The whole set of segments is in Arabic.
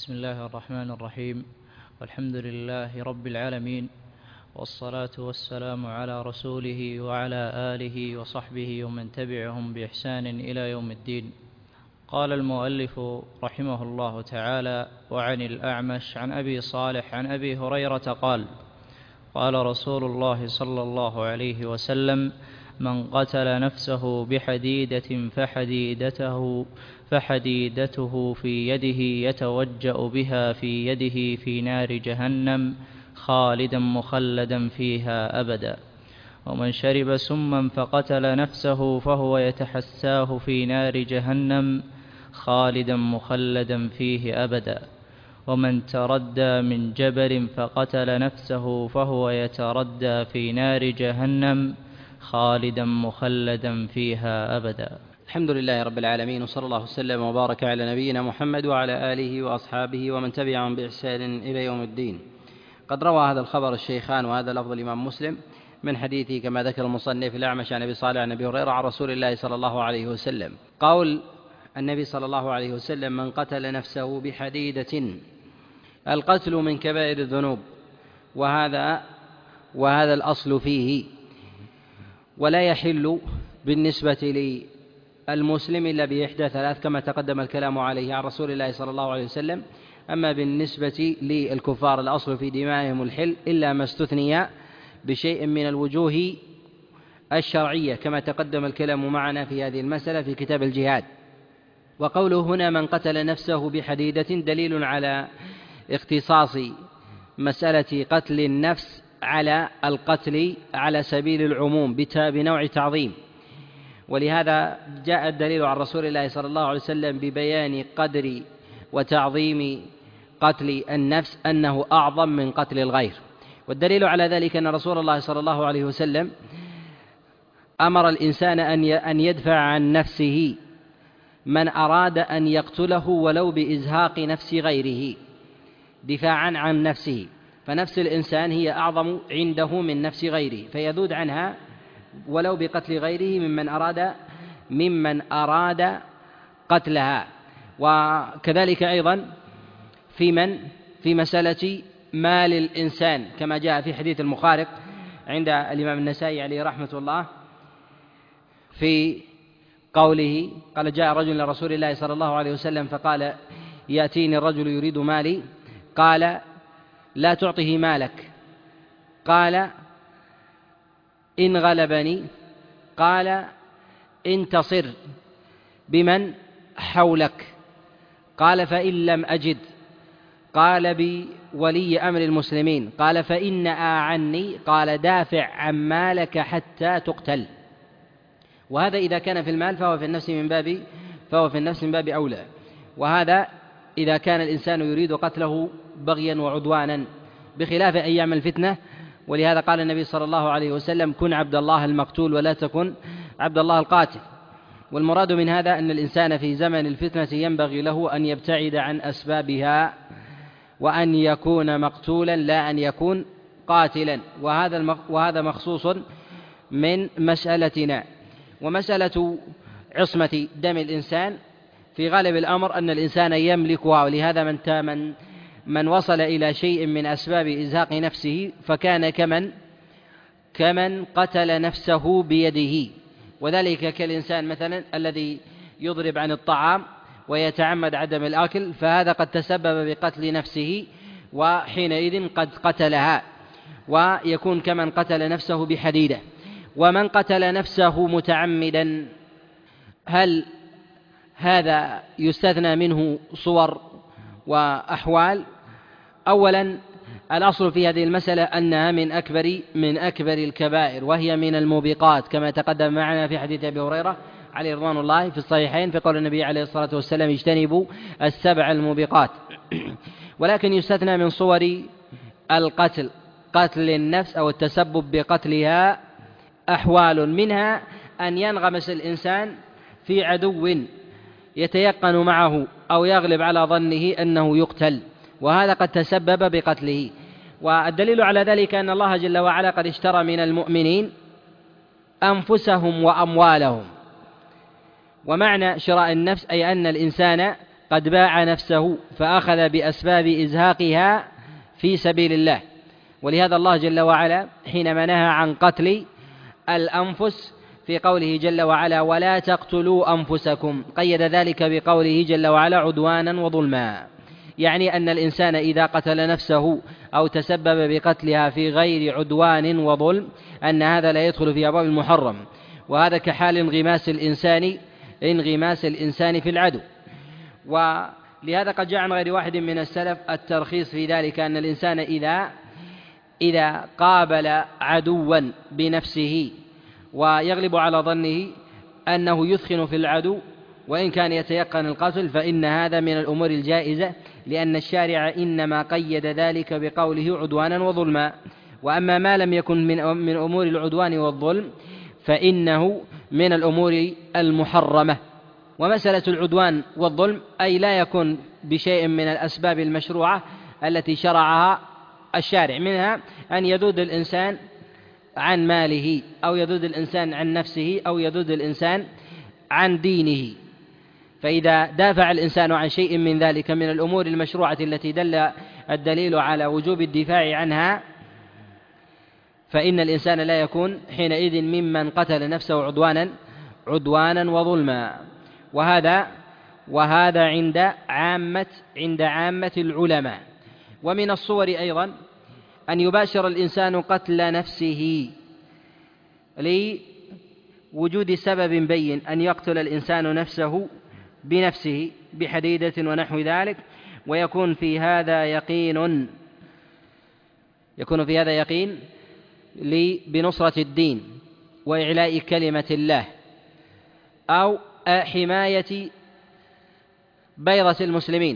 بسم الله الرحمن الرحيم. والحمد لله رب العالمين، والصلاة والسلام على رسوله وعلى آله وصحبه ومن تبعهم بإحسان إلى يوم الدين. قال المؤلف رحمه الله تعالى: وعن الأعمش عن أبي صالح عن أبي هريرة قال: قال رسول الله صلى الله عليه وسلم: من قتل نفسه بحديدة فحديدته في يده يتوجأ بها في يده في نار جهنم خالدا مخلدا فيها أبدا. ومن شرب سما فقتل نفسه فهو يتحساه في نار جهنم خالدا مخلدا فيه أبدا. ومن تردى من جبل فقتل نفسه فهو يتردى في نار جهنم خالدا مخلدا فيها أبدا. الحمد لله رب العالمين، وصلى الله وسلم وبارك على نبينا محمد وعلى آله وأصحابه ومن تبعهم بإحسان إلى يوم الدين. قد روى هذا الخبر الشيخان، وهذا لفظ الإمام مسلم من حديثه كما ذكر المصنف الأعمش عن أبي صالح عن أبي هريرة عن رسول الله صلى الله عليه وسلم قول النبي صلى الله عليه وسلم: من قتل نفسه بحديدة. القتل من كبائر الذنوب، وهذا الأصل فيه، ولا يحل بالنسبة للمسلم إلا بإحدى ثلاث كما تقدم الكلام عليه عن رسول الله صلى الله عليه وسلم. أما بالنسبة للكفار الأصل في دمائهم الحل إلا ما استثني بشيء من الوجوه الشرعية كما تقدم الكلام معنا في هذه المسألة في كتاب الجهاد. وقوله هنا من قتل نفسه بحديدة دليل على اختصاص مسألة قتل النفس على القتل على سبيل العموم بنوع تعظيم، ولهذا جاء الدليل عن رسول الله صلى الله عليه وسلم ببيان قدر وتعظيم قتل النفس أنه أعظم من قتل الغير. والدليل على ذلك أن رسول الله صلى الله عليه وسلم أمر الإنسان أن يدفع عن نفسه من أراد أن يقتله ولو بإزهاق نفس غيره، دفاعا عن نفسه، فنفس الإنسان هي أعظم عنده من نفس غيره، فيذود عنها ولو بقتل غيره ممن أراد قتلها. وكذلك أيضا في مسألة مال الإنسان كما جاء في حديث المخارق عند الإمام النسائي عليه رحمة الله في قوله: قال: جاء رجل لرسول الله صلى الله عليه وسلم فقال: يأتيني الرجل يريد مالي. قال: لا تعطه مالك. قال: إن غلبني. قال: انتصر بمن حولك. قال: فإن لم أجد. قال: بولي أمر المسلمين. قال: فإن عني. قال: دافع عن مالك حتى تقتل. وهذا إذا كان في المال فهو في النفس من باب أولى، وهذا إذا كان الإنسان يريد قتله بغيا وعدوانا، بخلاف أيام الفتنة. ولهذا قال النبي صلى الله عليه وسلم: كن عبد الله المقتول ولا تكن عبد الله القاتل. والمراد من هذا أن الإنسان في زمن الفتنة ينبغي له أن يبتعد عن أسبابها، وأن يكون مقتولا لا أن يكون قاتلا، وهذا مخصوص من مسألتنا. ومسألة عصمة دم الإنسان في غالب الأمر أن الإنسان يملكها، ولهذا من وصل إلى شيء من أسباب إزهاق نفسه فكان كمن قتل نفسه بيده، وذلك كالإنسان مثلا الذي يضرب عن الطعام ويتعمد عدم الأكل، فهذا قد تسبب بقتل نفسه وحينئذ قد قتلها، ويكون كمن قتل نفسه بحديدة. ومن قتل نفسه متعمدا، هل هذا يستثنى منه صور وأحوال؟ أولا، الأصل في هذه المسألة أنها من أكبر الكبائر، وهي من الموبقات كما تقدم معنا في حديث أبي هريرة عليه رضوان الله في الصحيحين في قول النبي عليه الصلاة والسلام: اجتنبوا السبع الموبقات. ولكن يستثنى من صور القتل قتل النفس أو التسبب بقتلها أحوال، منها أن ينغمس الإنسان في عدو يتيقن معه أو يغلب على ظنه أنه يقتل، وهذا قد تسبب بقتله. والدليل على ذلك أن الله جل وعلا قد اشترى من المؤمنين أنفسهم وأموالهم. ومعنى شراء النفس أي أن الإنسان قد باع نفسه فأخذ بأسباب إزهاقها في سبيل الله. ولهذا الله جل وعلا حينما نهى عن قتل الأنفس في قوله جل وعلا ولا تقتلوا أنفسكم قيد ذلك بقوله جل وعلا عدوانا وظلما، يعني أن الإنسان إذا قتل نفسه أو تسبب بقتلها في غير عدوان وظلم أن هذا لا يدخل في أبواب المحرم، وهذا كحال انغماس الإنسان في العدو. ولهذا قد جاء عن غير واحد من السلف الترخيص في ذلك أن الإنسان إذا قابل عدوا بنفسه ويغلب على ظنه أنه يثخن في العدو وإن كان يتيقن القتل فإن هذا من الأمور الجائزة، لأن الشارع إنما قيد ذلك بقوله عدوانا وظلما. وأما ما لم يكن من أمور العدوان والظلم فإنه من الأمور المحرمة. ومسألة العدوان والظلم أي لا يكون بشيء من الأسباب المشروعة التي شرعها الشارع، منها أن يذود الإنسان عن ماله أو يذود الإنسان عن نفسه أو يذود الإنسان عن دينه. فإذا دافع الإنسان عن شيء من ذلك من الأمور المشروعة التي دل الدليل على وجوب الدفاع عنها فإن الإنسان لا يكون حينئذ ممن قتل نفسه عدوانا وظلما. وهذا عند عامة العلماء. ومن الصور أيضا أن يباشر الإنسان قتل نفسه لوجود سبب بين أن يقتل الإنسان نفسه بنفسه بحديدة ونحو ذلك، ويكون في هذا يقين بنصرة الدين وإعلاء كلمة الله أو حماية بيضة المسلمين،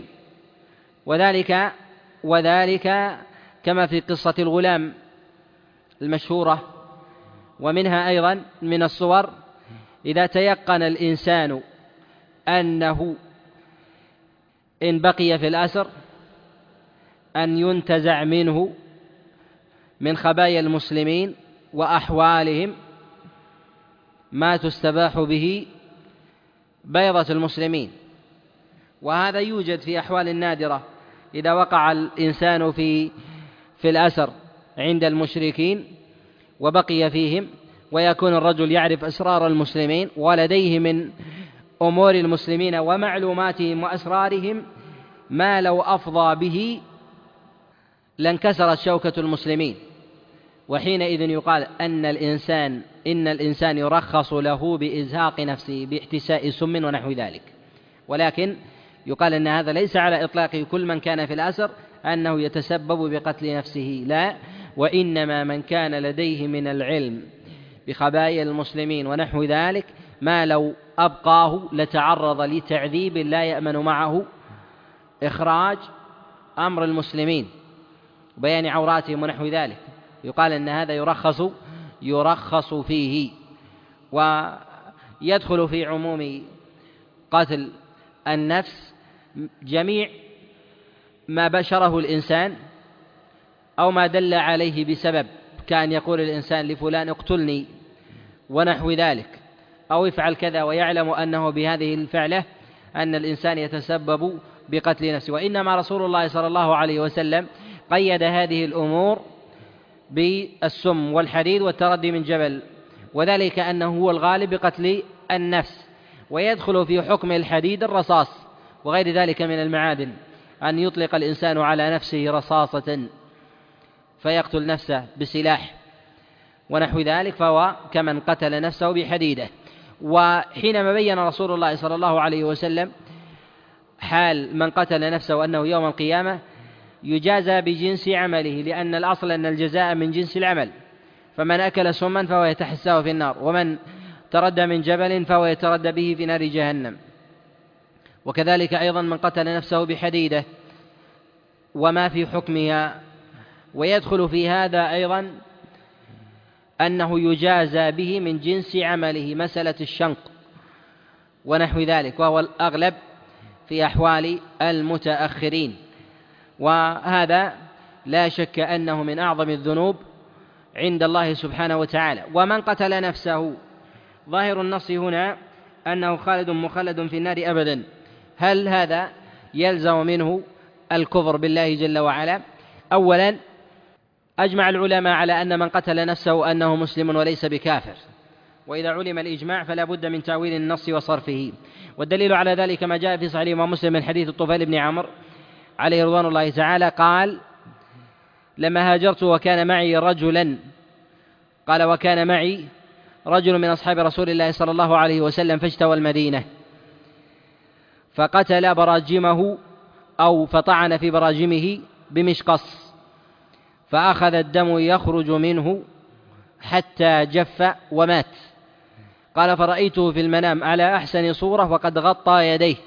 وذلك كما في قصة الغلام المشهورة. ومنها أيضا من الصور إذا تيقن الإنسان أنه إن بقي في الأسر أن ينتزع منه من خبايا المسلمين وأحوالهم ما تستباح به بيضة المسلمين. وهذا يوجد في أحوال نادرة إذا وقع الإنسان في الأسر عند المشركين وبقي فيهم، ويكون الرجل يعرف أسرار المسلمين ولديه من أمور المسلمين ومعلوماتهم وأسرارهم ما لو أفضى به لانكسرت شوكة المسلمين. وحينئذ يقال إن الإنسان يرخص له بإزهاق نفسه باحتساء سم ونحو ذلك. ولكن يقال أن هذا ليس على إطلاق كل من كان في الأسر أنه يتسبب بقتل نفسه، لا، وإنما من كان لديه من العلم بخبايا المسلمين ونحو ذلك ما لو أبقاه لتعرض لتعذيب لا يأمن معه إخراج أمر المسلمين وبيان عوراتهم ونحو ذلك. يقال أن هذا يرخص فيه. ويدخل في عموم قتل النفس جميع ما بشره الإنسان أو ما دل عليه بسبب، كان يقول الإنسان لفلان اقتلني ونحو ذلك أو افعل كذا، ويعلم أنه بهذه الفعلة أن الإنسان يتسبب بقتل نفسه. وإنما رسول الله صلى الله عليه وسلم قيد هذه الأمور بالسم والحديد والتردي من جبل، وذلك أنه هو الغالب بقتل النفس. ويدخل في حكم الحديد الرصاص وغير ذلك من المعادن، أن يطلق الإنسان على نفسه رصاصة فيقتل نفسه بسلاح ونحو ذلك فهو كمن قتل نفسه بحديدة. وحينما بين رسول الله صلى الله عليه وسلم حال من قتل نفسه أنه يوم القيامة يجازى بجنس عمله، لأن الأصل أن الجزاء من جنس العمل، فمن أكل سما فهو يتحساه في النار، ومن تردى من جبل فهو يتردى به في نار جهنم. وكذلك أيضا من قتل نفسه بحديدة وما في حكمها. ويدخل في هذا أيضا أنه يجازى به من جنس عمله، مسألة الشنق ونحو ذلك، وهو الأغلب في أحوال المتأخرين. وهذا لا شك أنه من أعظم الذنوب عند الله سبحانه وتعالى. ومن قتل نفسه ظاهر النص هنا أنه خالد مخلد في النار أبدا. هل هذا يلزم منه الكفر بالله جل وعلا. أولا أجمع العلماء على أن من قتل نفسه أنه مسلم وليس بكافر، وإذا علم الإجماع فلا بد من تأويل النص وصرفه، والدليل على ذلك ما جاء في صحيح مسلم من حديث الطفيل بن عمرو عليه رضوان الله تعالى قال: لما هاجرت وكان معي رجل من أصحاب رسول الله صلى الله عليه وسلم فاجتوى المدينة فقتل براجمه أو فطعن في براجمه بمشقص، فأخذ الدم يخرج منه حتى جف ومات. قال: فرأيته في المنام على أحسن صورة وقد غطى يديه،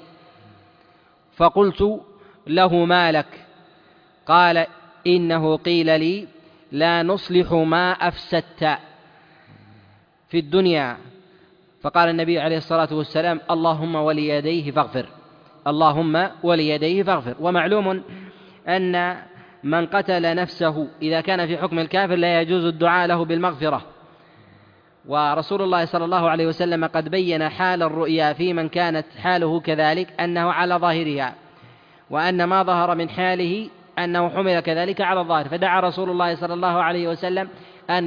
فقلت له: ما لك؟ قال: إنه قيل لي لا نصلح ما أفسدت في الدنيا. فقال النبي عليه الصلاة والسلام: اللهم وليديه فاغفر، اللهم وليديه فاغفر. ومعلوم أن من قتل نفسه إذا كان في حكم الكافر لا يجوز الدعاء له بالمغفرة، ورسول الله صلى الله عليه وسلم قد بين حال الرؤيا في من كانت حاله كذلك أنه على ظاهرها، وأن ما ظهر من حاله أنه حمل كذلك على الظاهر، فدعا رسول الله صلى الله عليه وسلم أن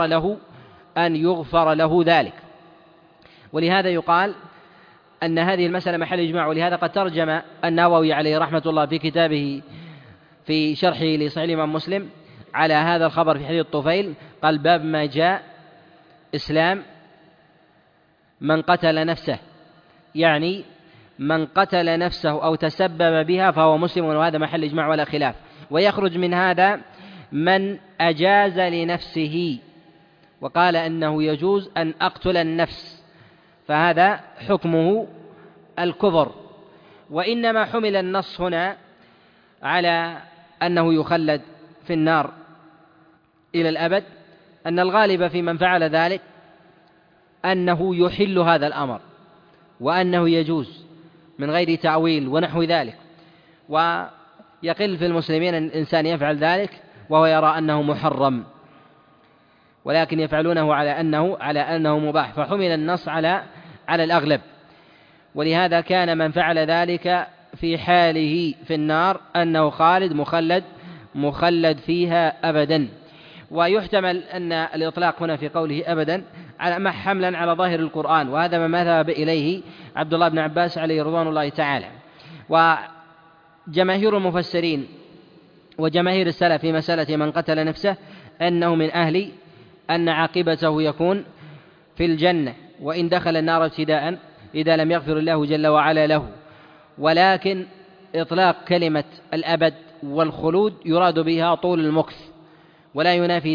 يغفر له ذلك. ولهذا يقال أن هذه المسألة محل إجماع، ولهذا قد ترجم النووي عليه رحمة الله في كتابه في شرحه لصحيح الإمام مسلم على هذا الخبر في حديث الطفيل، قال: باب ما جاء إسلام من قتل نفسه، يعني من قتل نفسه أو تسبب بها فهو مسلم، وهذا محل إجماع ولا خلاف. ويخرج من هذا من أجاز لنفسه وقال أنه يجوز أن أقتل النفس، فهذا حكمه الكفر. وإنما حمل النص هنا على أنه يخلد في النار إلى الأبد، أن الغالب في من فعل ذلك أنه يحل هذا الأمر وأنه يجوز من غير تأويل ونحو ذلك، ويقل في المسلمين أن الإنسان يفعل ذلك وهو يرى أنه محرم، ولكن يفعلونه على أنه مباح، فحمل النص على الأغلب. ولهذا كان من فعل ذلك في حاله في النار أنه خالد مخلد فيها أبدا. ويحتمل أن الإطلاق هنا في قوله أبدا على حملا على ظاهر القرآن، وهذا ما ذهب إليه عبد الله بن عباس عليه رضوان الله تعالى. وجماهير المفسرين وجماهير السلف في مسألة من قتل نفسه أنه من أهل أن عاقبته يكون في الجنة، وإن دخل النار ابتداء إذا لم يغفر الله جل وعلا له. ولكن إطلاق كلمة الأبد والخلود يراد بها طول المكث، ولا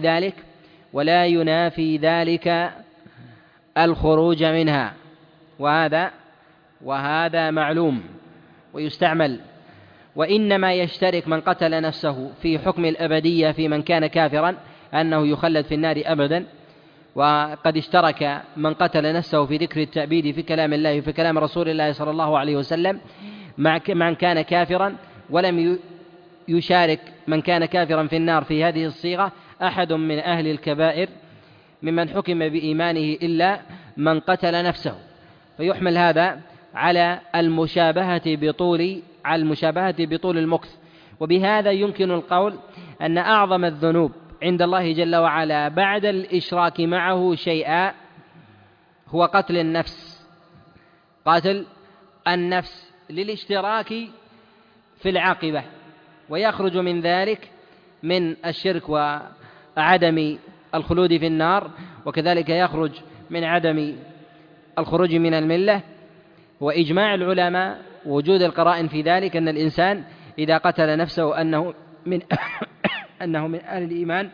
ينافي ذلك الخروج منها، وهذا معلوم ويستعمل. وإنما يشترك من قتل نفسه في حكم الأبدية في من كان كافرا أنه يخلد في النار أبدا، وقد اشترك من قتل نفسه في ذكر التأبيد في كلام الله وفي كلام رسول الله صلى الله عليه وسلم مع من كان كافرا، ولم يشارك من كان كافرا في النار في هذه الصيغة أحد من أهل الكبائر ممن حكم بإيمانه إلا من قتل نفسه. فيحمل هذا على المشابهة بطول المكث. وبهذا يمكن القول أن أعظم الذنوب عند الله جل وعلا بعد الإشراك معه شيئا هو قتل النفس للاشتراك في العاقبة، ويخرج من ذلك من الشرك وعدم الخلود في النار، وكذلك يخرج من عدم الخروج من الملة. وإجماع العلماء وجود القرائن في ذلك أن الإنسان إذا قتل نفسه أنه من أهل الإيمان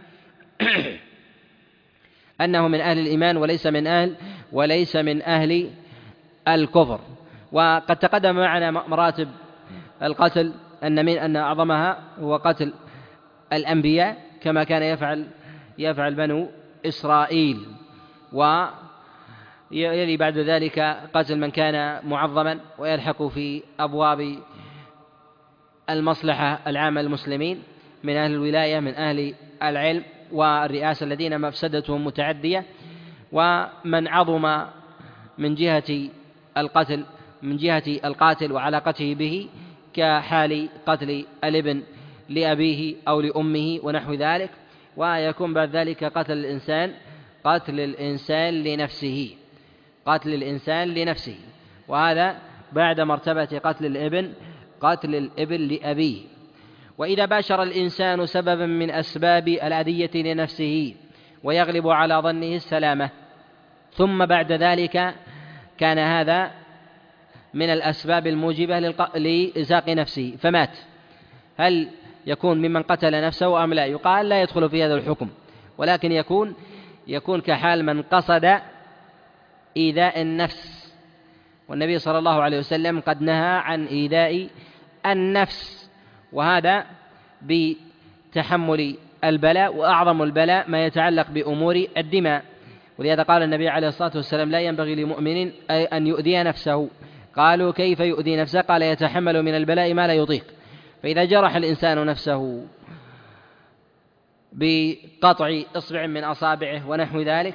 أنه من أهل الإيمان وليس من أهل الكفر. وقد تقدم معنا مراتب القتل أن أعظمها هو قتل الأنبياء كما كان يفعل بنو إسرائيل، ويلي بعد ذلك قتل من كان معظما، ويلحق في أبواب المصلحة العامة المسلمين من أهل الولاية من أهل العلم والرئاسة الذين مفسدتهم متعدية. ومن عظم من جهة القتل من جهة القاتل وعلاقته به كحال قتل الابن لأبيه أو لأمه ونحو ذلك، ويكون بعد ذلك قتل الإنسان لنفسه، وهذا بعد مرتبة قتل الابن لأبيه. وإذا باشر الإنسان سببا من أسباب الأذية لنفسه ويغلب على ظنه السلامة، ثم بعد ذلك كان هذا من الأسباب الموجبة لإزاق نفسه فمات، هل يكون ممن قتل نفسه أم لا؟ يقال لا يدخل في هذا الحكم، ولكن يكون كحال من قصد إيذاء النفس، والنبي صلى الله عليه وسلم قد نهى عن إيذاء النفس، وهذا بتحمل البلاء، وأعظم البلاء ما يتعلق بأمور الدماء. ولهذا قال النبي عليه الصلاة والسلام: لا ينبغي لمؤمن أن يؤذي نفسه. قالوا: كيف يؤذي نفسه؟ قال: يتحمل من البلاء ما لا يطيق. فإذا جرح الإنسان نفسه بقطع إصبع من أصابعه ونحو ذلك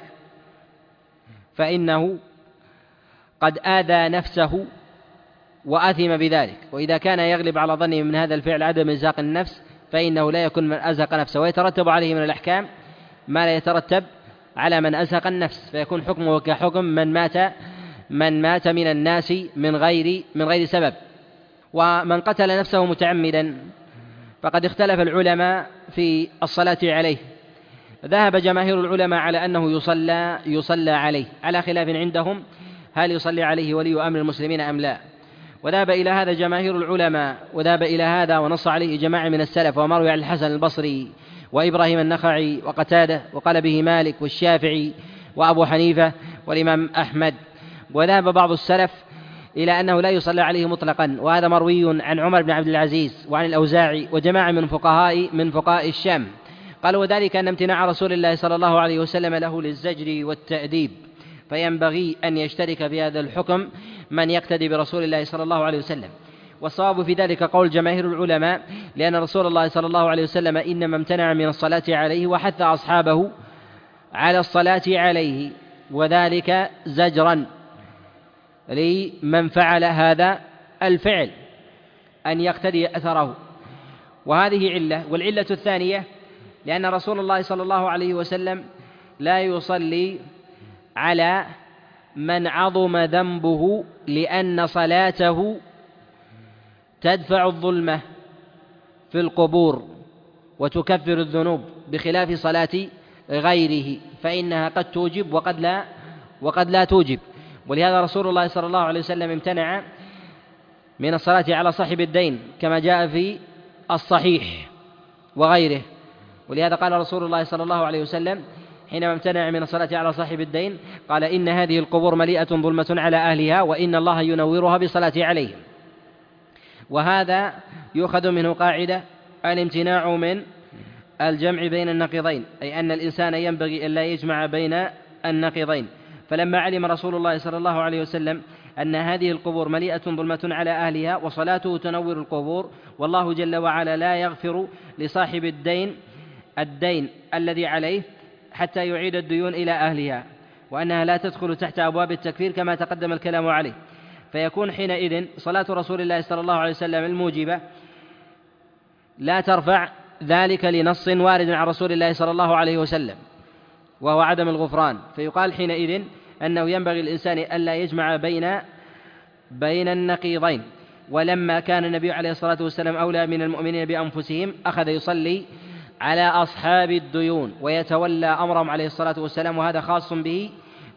فإنه قد آذى نفسه وأثم بذلك. وإذا كان يغلب على ظنه من هذا الفعل عدم إزاق النفس فإنه لا يكون من أزهق نفسه، ويترتب عليه من الأحكام ما لا يترتب على من أزهق النفس، فيكون حكمه كحكم من مات من الناس من غير سبب. ومن قتل نفسه متعمدا فقد اختلف العلماء في الصلاة عليه. ذهب جماهير العلماء على أنه يصلى عليه، على خلاف عندهم هل يصلي عليه ولي أمر المسلمين أم لا. وذهب إلى هذا جماهير العلماء، وذهب إلى هذا ونص عليه جماعة من السلف، ومروي عن الحسن البصري وإبراهيم النخعي وقتادة، وقال به مالك والشافعي وأبو حنيفة والإمام أحمد. وذهب بعض السلف إلى أنه لا يصلى عليه مطلقا، وهذا مروي عن عمر بن عبد العزيز وعن الأوزاعي وجماعة من فقهاء الشام. قالوا: وذلك أن امتناع رسول الله صلى الله عليه وسلم له للزجر والتأديب، فينبغي أن يشترك في هذا الحكم من يقتدي برسول الله صلى الله عليه وسلم. والصواب في ذلك قول جماهير العلماء، لأن رسول الله صلى الله عليه وسلم إنما امتنع من الصلاة عليه وحث أصحابه على الصلاة عليه، وذلك زجرا لمن فعل هذا الفعل أن يقتدي أثره. وهذه علة. والعلة الثانية لأن رسول الله صلى الله عليه وسلم لا يصلي على من عظم ذنبه، لأن صلاته تدفع الظلمة في القبور وتكفر الذنوب، بخلاف صلاة غيره فإنها قد توجب وقد لا توجب. ولهذا رسول الله صلى الله عليه وسلم امتنع من الصلاة على صاحب الدين كما جاء في الصحيح وغيره. ولهذا قال رسول الله صلى الله عليه وسلم حينما امتنع من الصلاة على صاحب الدين قال: إن هذه القبور مليئة ظلمة على أهلها، وإن الله ينورها بالصلاة عليهم. وهذا يؤخذ منه قاعدة الامتناع من الجمع بين النقيضين، أي أن الإنسان ينبغي أن لا يجمع بين النقيضين. فلما علم رسول الله صلى الله عليه وسلم أن هذه القبور مليئة ظلمة على أهلها وصلاته تنور القبور، والله جل وعلا لا يغفر لصاحب الدين الذي عليه حتى يعيد الديون إلى أهلها، وأنها لا تدخل تحت أبواب التكفير كما تقدم الكلام عليه، فيكون حينئذ صلاة رسول الله صلى الله عليه وسلم الموجبة لا ترفع ذلك لنص وارد عن رسول الله صلى الله عليه وسلم وهو عدم الغفران. فيقال حينئذ أنه ينبغي الإنسان ألا يجمع بين النقيضين. ولما كان النبي عليه الصلاة والسلام أولى من المؤمنين بأنفسهم أخذ يصلي على أصحاب الديون ويتولى أمرهم عليه الصلاة والسلام، وهذا خاص به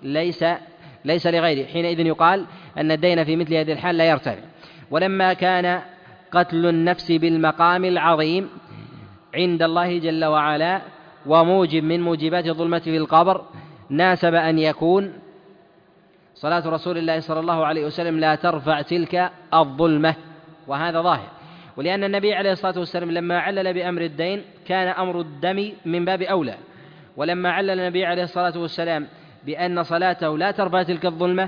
ليس لغيره. حينئذ يقال أن الدين في مثل هذه الحال لا يرتفع. ولما كان قتل النفس بالمقام العظيم عند الله جل وعلا وموجب من موجبات الظلمة في القبر، ناسب أن يكون صلاة رسول الله صلى الله عليه وسلم لا ترفع تلك الظلمة، وهذا ظاهر. ولأن النبي عليه الصلاة والسلام لما علل بأمر الدين كان أمر الدم من باب أولى، ولما علل النبي عليه الصلاة والسلام بأن صلاته لا ترفع تلك الظلمة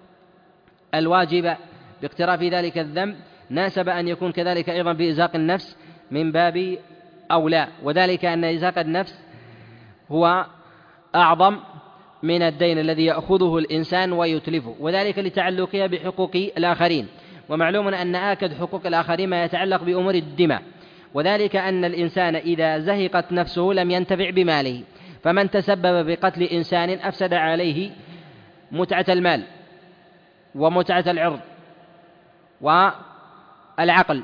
الواجبة باقتراف ذلك الذنب، ناسب أن يكون كذلك أيضا في إزاق النفس من باب أولى، وذلك أن إزاق النفس هو أعظم من الدين الذي يأخذه الإنسان ويتلفه، وذلك لتعلقها بحقوق الآخرين. ومعلوم أن آكد حقوق الآخرين ما يتعلق بأمور الدماء، وذلك أن الإنسان إذا زهقت نفسه لم ينتفع بماله، فمن تسبب بقتل إنسان أفسد عليه متعة المال ومتعة العرض والعقل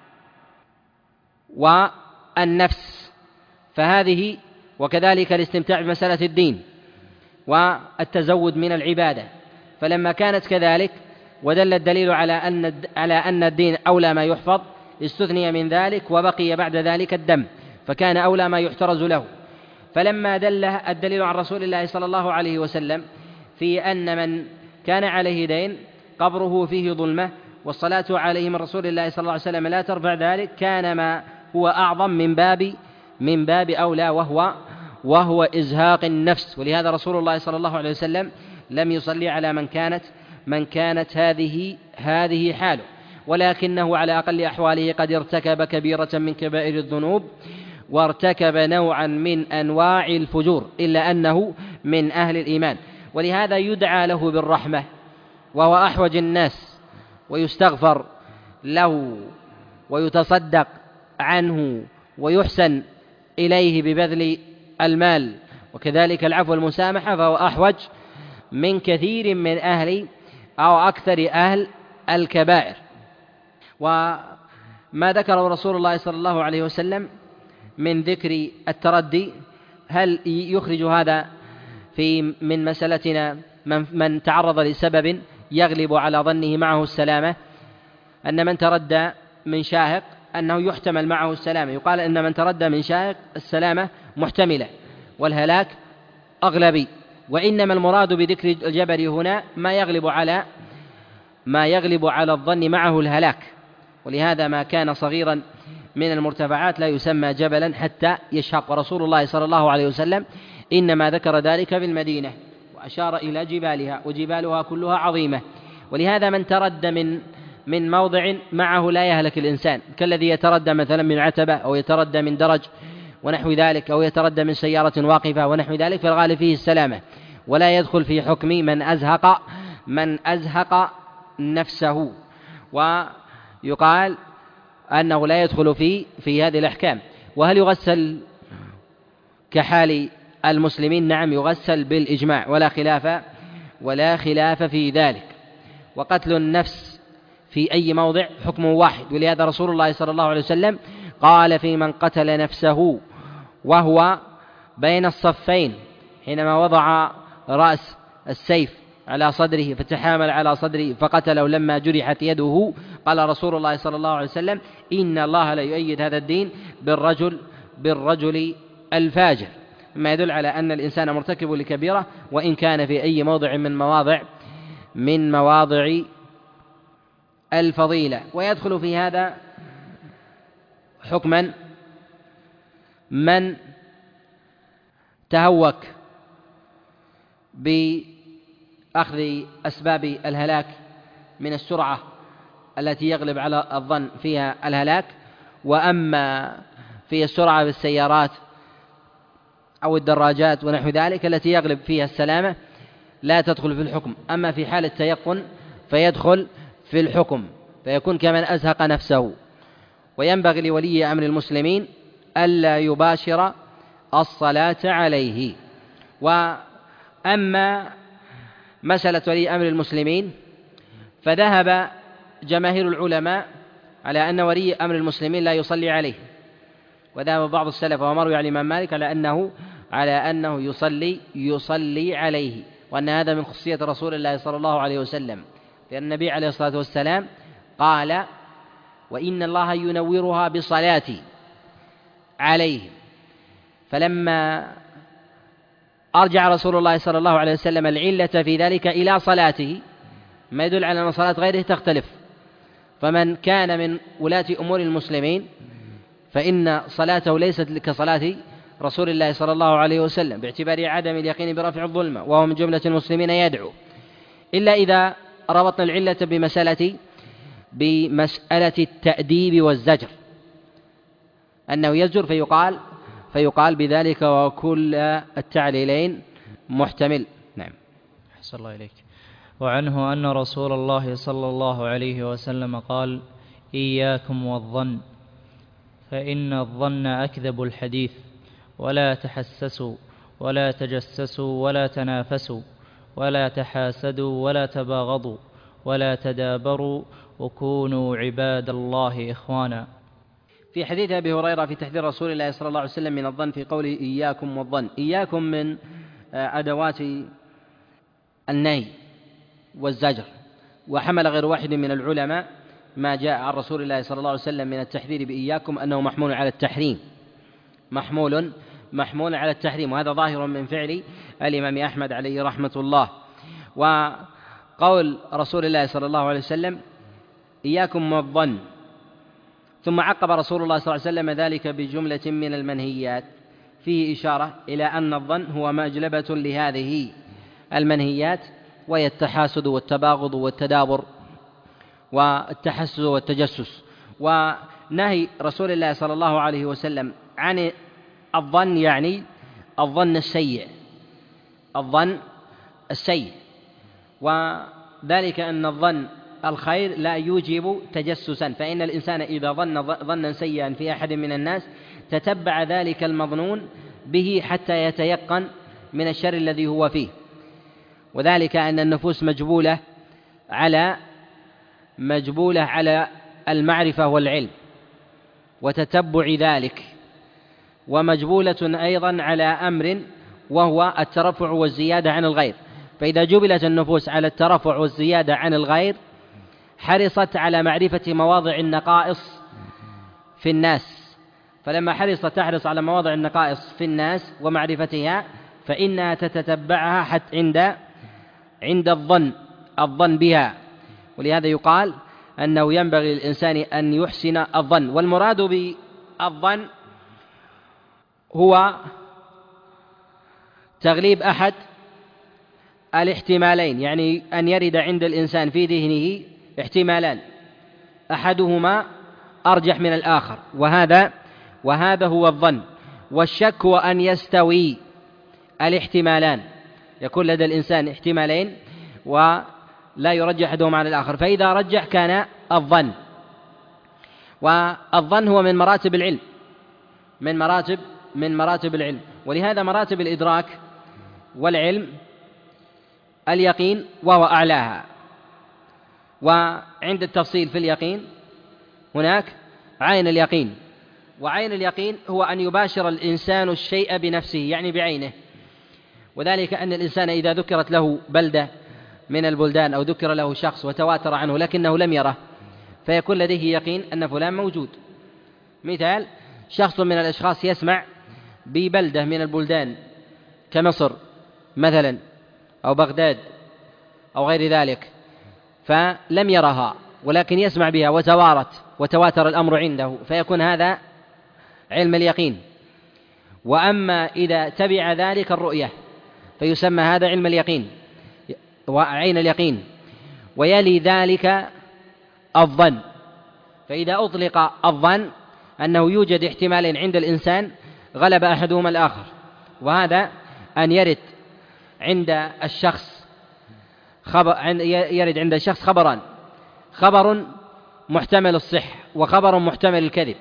والنفس، فهذه وكذلك الاستمتاع بمسألة الدين والتزود من العبادة. فلما كانت كذلك ودل الدليل على أن الدين أولى ما يحفظ استثني من ذلك، وبقي بعد ذلك الدم فكان أولى ما يحترز له. فلما دل الدليل عن رسول الله صلى الله عليه وسلم في أن من كان عليه دين قبره فيه ظلمة والصلاة عليه من رسول الله صلى الله عليه وسلم لا ترفع ذلك، كان ما هو أعظم من باب أولى وهو إزهاق النفس. ولهذا رسول الله صلى الله عليه وسلم لم يصلي على من كانت هذه حاله، ولكنه على أقل أحواله قد ارتكب كبيرة من كبائر الذنوب وارتكب نوعا من أنواع الفجور، إلا أنه من أهل الإيمان، ولهذا يدعى له بالرحمة وهو أحوج الناس، ويستغفر له ويتصدق عنه ويحسن إليه ببذل المال، وكذلك العفو والمسامحة، فهو أحوج من كثير من أهل أو أكثر أهل الكبائر. وما ذكره رسول الله صلى الله عليه وسلم من ذكر التردي، هل يخرج هذا من مسألتنا من تعرض لسبب يغلب على ظنه معه السلامة، أن من تردى من شاهق أنه يحتمل معه السلامة، يقال أن من تردى من شاهق السلامة محتملة والهلاك أغلبي، وإنما المراد بذكر الجبر هنا ما يغلب على الظن معه الهلاك، ولهذا ما كان صغيرا من المرتفعات لا يسمى جبلا حتى يشهق. ورسول الله صلى الله عليه وسلم إنما ذكر ذلك بالمدينة وأشار إلى جبالها، وجبالها كلها عظيمة، ولهذا من ترد من موضع معه لا يهلك الإنسان، كالذي يتردى مثلا من عتبة أو يتردى من درج ونحو ذلك، أو يتردى من سيارة واقفة ونحو ذلك، فالغالب فيه السلامة، ولا يدخل في حكم من أزهق نفسه، ويقال أنه لا يدخل في هذه الأحكام. وهل يغسل كحال المسلمين؟ نعم يغسل بالإجماع ولا خلاف في ذلك. وقتل النفس في أي موضع حكم واحد، ولهذا رسول الله صلى الله عليه وسلم قال في من قتل نفسه وهو بين الصفين حينما وضع رأس السيف على صدره فتحامل على صدره فقتله لما جرحت يده، قال رسول الله صلى الله عليه وسلم إن الله لا يؤيد هذا الدين بالرجل الفاجر، ما يدل على أن الإنسان مرتكب لكبيرة وإن كان في أي موضع من مواضع الفضيلة. ويدخل في هذا حكما من تهوك بأخذ أسباب الهلاك من السرعة التي يغلب على الظن فيها الهلاك، وأما في السرعة بالسيارات أو الدراجات ونحو ذلك التي يغلب فيها السلامة لا تدخل في الحكم، أما في حال التيقن فيدخل في الحكم، فيكون كمن أزهق نفسه. وينبغي لولي أمر المسلمين ألا يباشر الصلاة عليه. وأما مسألة ولي أمر المسلمين فذهب جماهير العلماء على أن ولي أمر المسلمين لا يصلي عليه، وذهب بعض السلف ومروي عن الإمام مالك على أنه يصلي عليه، وأن هذا من خصية رسول الله صلى الله عليه وسلم، لأن النبي عليه الصلاة والسلام قال وإن الله ينورها بصلاتي عليه. فلما أرجع رسول الله صلى الله عليه وسلم العلة في ذلك إلى صلاته، ما يدل على أن صلاة غيره تختلف، فمن كان من ولاة أمور المسلمين فإن صلاته ليست كصلاة رسول الله صلى الله عليه وسلم باعتبار عدم اليقين برفع الظلمة، وهو من جملة المسلمين يدعو، إلا إذا ربطنا العلة بمسألة التأديب والزجر، أنه يزجر فيقال بذلك وكل التعليلين محتمل. نعم. أحسن الله إليك. وعنه أن رسول الله صلى الله عليه وسلم قال: إياكم والظن، فإن الظن أكذب الحديث، ولا تحسسوا ولا تجسسوا ولا تنافسوا ولا تحاسدوا ولا تباغضوا ولا تدابروا، وكونوا عباد الله إخوانا. في حديث أبي هريرة في تحذير رسول الله صلى الله عليه وسلم من الظن في قوله إياكم والظن، إياكم من أدوات النهي والزجر، وحمل غير واحد من العلماء ما جاء عن رسول الله صلى الله عليه وسلم من التحذير بإياكم أنه محمول على التحريم، محمول على التحريم، وهذا ظاهر من فعل الإمام أحمد عليه رحمة الله. وقول رسول الله صلى الله عليه وسلم إياكم والظن، ثم عقب رسول الله صلى الله عليه وسلم ذلك بجملة من المنهيات، فيه إشارة إلى أن الظن هو مجلبة لهذه المنهيات، وهي التحاسد والتباغض والتدابر والتحسس والتجسس. ونهي رسول الله صلى الله عليه وسلم عن الظن يعني الظن السيء، وذلك أن الظن الخير لا يوجب تجسسا، فإن الإنسان إذا ظن ظنا سيئا في أحد من الناس تتبع ذلك المظنون به حتى يتيقن من الشر الذي هو فيه، وذلك أن النفوس مجبولة على المعرفة والعلم وتتبع ذلك، ومجبولة أيضا على أمر وهو الترفع والزيادة عن الغير، فإذا جبلت النفوس على الترفع والزيادة عن الغير حرصت على معرفة مواضع النقائص في الناس، فلما تحرص على مواضع النقائص في الناس ومعرفتها فإنها تتتبعها حتى عند الظن بها. ولهذا يقال أنه ينبغي للإنسان أن يحسن الظن، والمراد بالظن هو تغليب أحد الاحتمالين، يعني أن يرد عند الإنسان في ذهنه احتمالان أحدهما أرجح من الآخر، وهذا هو الظن. والشك هو أن يستوي الاحتمالان، يكون لدى الإنسان احتمالين ولا يرجح أحدهما على الآخر، فإذا رجح كان الظن. والظن هو من مراتب العلم، من مراتب العلم، ولهذا مراتب الإدراك والعلم اليقين وهو أعلاها. وعند التفصيل في اليقين هناك عين اليقين، وعين اليقين هو أن يباشر الإنسان الشيء بنفسه يعني بعينه، وذلك أن الإنسان إذا ذكرت له بلدة من البلدان أو ذكر له شخص وتواتر عنه لكنه لم يره فيكون لديه يقين أن فلان موجود. مثال: شخص من الأشخاص يسمع ببلدة من البلدان كمصر مثلا أو بغداد أو غير ذلك، فلم يرها ولكن يسمع بها وتواتر الأمر عنده، فيكون هذا علم اليقين. وأما إذا تبع ذلك الرؤية فيسمى هذا علم اليقين وعين اليقين، ويلي ذلك الظن. فإذا أطلق الظن أنه يوجد احتمالين عند الإنسان غلب أحدهما الآخر، وهذا أن يرد عند الشخص خبران: خبر محتمل الصحة وخبر محتمل الكذب،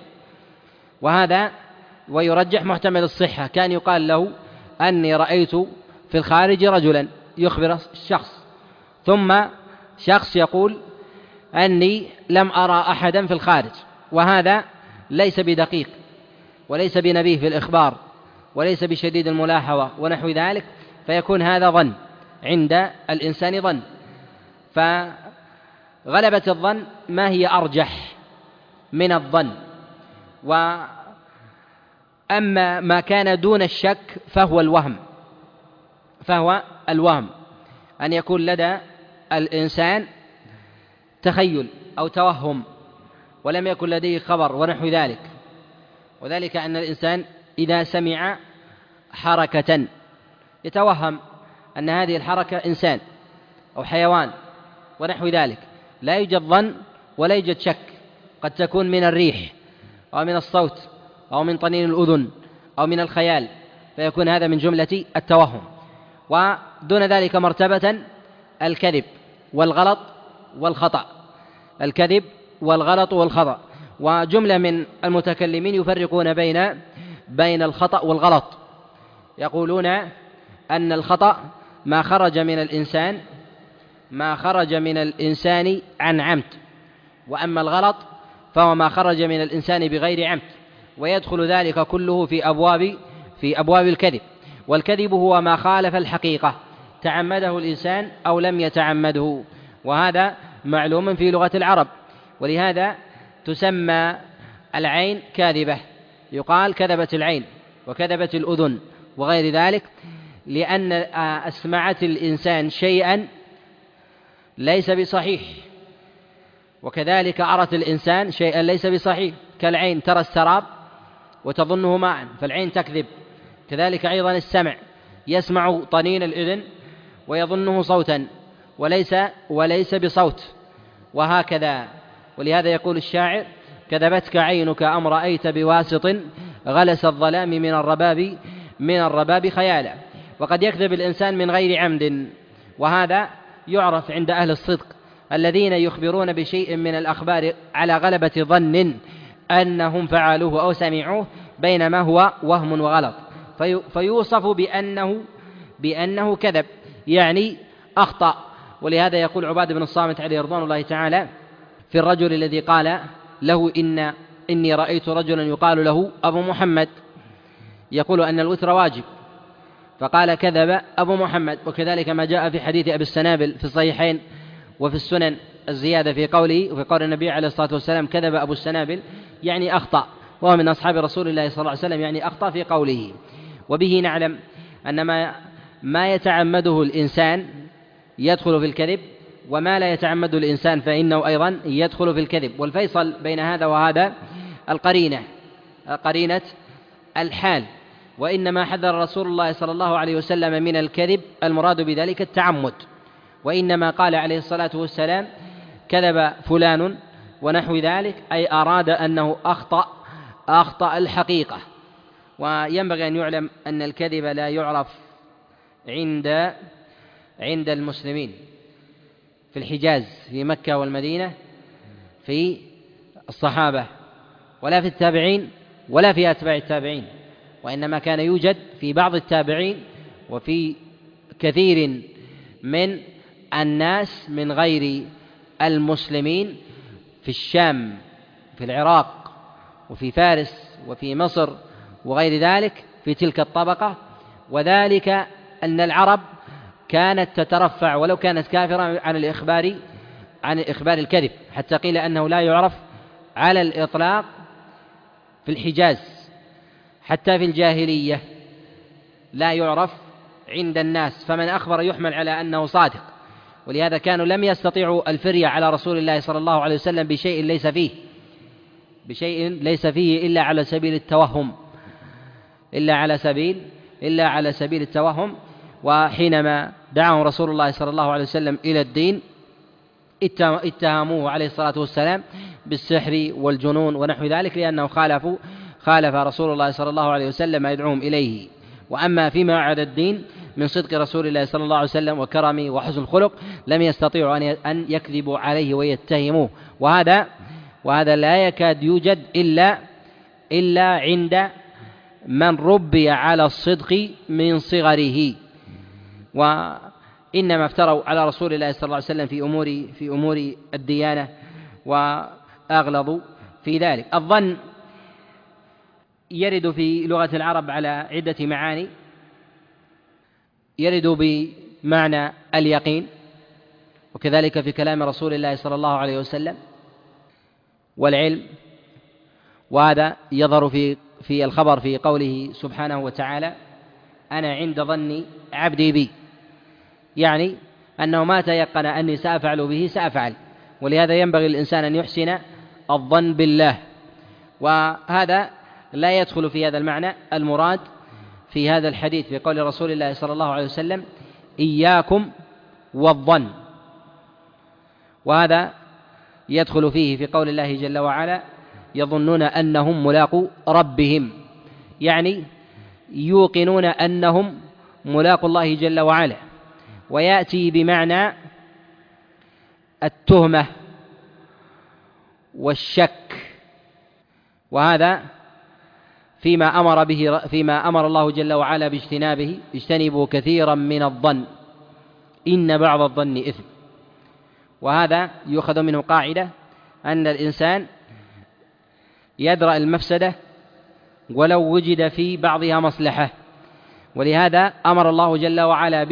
ويرجح محتمل الصحة، كان يقال له أني رأيت في الخارج رجلا يخبر الشخص، ثم شخص يقول أني لم أرى أحدا في الخارج، وهذا ليس بدقيق وليس بنبيه في الإخبار وليس بشديد الملاحظة ونحو ذلك، فيكون هذا ظن عند الإنسان ظن. فغلبة الظن ما هي أرجح من الظن. وأما ما كان دون الشك فهو الوهم، أن يكون لدى الإنسان تخيل أو توهم ولم يكن لديه خبر ونحو ذلك، وذلك أن الإنسان إذا سمع حركة يتوهم أن هذه الحركة إنسان أو حيوان ونحو ذلك، لا يوجد ظن ولا يوجد شك، قد تكون من الريح أو من الصوت أو من طنين الأذن أو من الخيال، فيكون هذا من جملة التوهم. ودون ذلك مرتبة الكذب، والغلط والخطأ، الكذب والغلط والخطأ. وجملة من المتكلمين يفرقون بين الخطأ والغلط، يقولون أن الخطأ ما خرج من الإنسان عن عمد، وأما الغلط فهو ما خرج من الإنسان بغير عمد، ويدخل ذلك كله في أبواب الكذب. والكذب هو ما خالف الحقيقة تعمده الإنسان أو لم يتعمده، وهذا معلوم في لغة العرب. ولهذا تسمى العين كاذبة، يقال كذبت العين وكذبت الأذن وغير ذلك، لأن أسمعت الإنسان شيئا ليس بصحيح، وكذلك أرت الإنسان شيئا ليس بصحيح، كالعين ترى السراب وتظنه ماء فالعين تكذب. كذلك أيضا السمع، يسمع طنين الأذن ويظنه صوتا وليس بصوت، وهكذا. ولهذا يقول الشاعر: كذبتك عينك أم رأيت بواسط غلس الظلام من الرباب خيالا. وقد يكذب الإنسان من غير عمد، وهذا يعرف عند أهل الصدق الذين يخبرون بشيء من الأخبار على غلبة ظن أنهم فعلوه أو سمعوه، بينما هو وهم وغلط، فيوصف بأنه كذب، يعني أخطأ. ولهذا يقول عبادة بن الصامت عليه رضوان الله تعالى في الرجل الذي قال له: إني رأيت رجلا يقال له أبو محمد يقول أن الوتر واجب، فقال: كذب أبو محمد. وكذلك ما جاء في حديث أبي السنابل في الصحيحين وفي السنن الزيادة في قول النبي عليه الصلاة والسلام: كذب أبو السنابل، يعني أخطأ، وهو من أصحاب رسول الله صلى الله عليه وسلم، يعني أخطأ في قوله. وبه نعلم أن ما يتعمده الإنسان يدخل في الكذب، وما لا يتعمد الإنسان فإنه أيضا يدخل في الكذب. والفيصل بين هذا وهذا قرينة الحال. وإنما حذر رسول الله صلى الله عليه وسلم من الكذب، المراد بذلك التعمد، وإنما قال عليه الصلاة والسلام: كذب فلان ونحو ذلك، أي أراد أنه أخطأ الحقيقة. وينبغي أن يعلم أن الكذب لا يعرف عند المسلمين في الحجاز، في مكة والمدينة، في الصحابة، ولا في التابعين، ولا في أتباع التابعين، وإنما كان يوجد في بعض التابعين وفي كثير من الناس من غير المسلمين في الشام، في العراق، وفي فارس، وفي مصر، وغير ذلك في تلك الطبقة. وذلك أن العرب كانت تترفع ولو كانت كافرة عن الإخبار الكذب، حتى قيل أنه لا يعرف على الإطلاق في الحجاز، حتى في الجاهلية لا يعرف عند الناس، فمن أخبر يحمل على أنه صادق. ولهذا كانوا لم يستطيعوا الفرية على رسول الله صلى الله عليه وسلم بشيء ليس فيه إلا على سبيل التوهم، إلا على سبيل التوهم. وحينما دعاهم رسول الله صلى الله عليه وسلم إلى الدين اتهموه عليه الصلاة والسلام بالسحر والجنون ونحو ذلك، لأنه خالف رسول الله صلى الله عليه وسلم يدعوهم إليه. وأما فيما عدا الدين من صدق رسول الله صلى الله عليه وسلم وكرمه وحسن الخلق لم يستطيعوا أن يكذبوا عليه ويتهموه. وهذا لا يكاد يوجد إلا عند من ربي على الصدق من صغره. وإنما افتروا على رسول الله صلى الله عليه وسلم في أمور الديانة وأغلظوا في ذلك. الظن يرد في لغة العرب على عدة معاني، يرد بمعنى اليقين، وكذلك في كلام رسول الله صلى الله عليه وسلم، والعلم. وهذا يظهر في الخبر في قوله سبحانه وتعالى: أنا عند ظن عبدي بي، يعني أنه ما تيقن أني سأفعل به سأفعل. ولهذا ينبغي الإنسان أن يحسن الظن بالله، وهذا لا يدخل في هذا المعنى المراد في هذا الحديث في قول رسول الله صلى الله عليه وسلم: إياكم والظن. وهذا يدخل فيه في قول الله جل وعلا: يظنون أنهم ملاقو ربهم، يعني يوقنون أنهم ملاقو الله جل وعلا. ويأتي بمعنى التهمة والشك، وهذا فيما أمر الله جل وعلا باجتنابه: اجتنبوا كثيرا من الظن إن بعض الظن إثم. وهذا يؤخذ منه قاعدة أن الإنسان يدرأ المفسدة ولو وجد في بعضها مصلحة، ولهذا أمر الله جل وعلا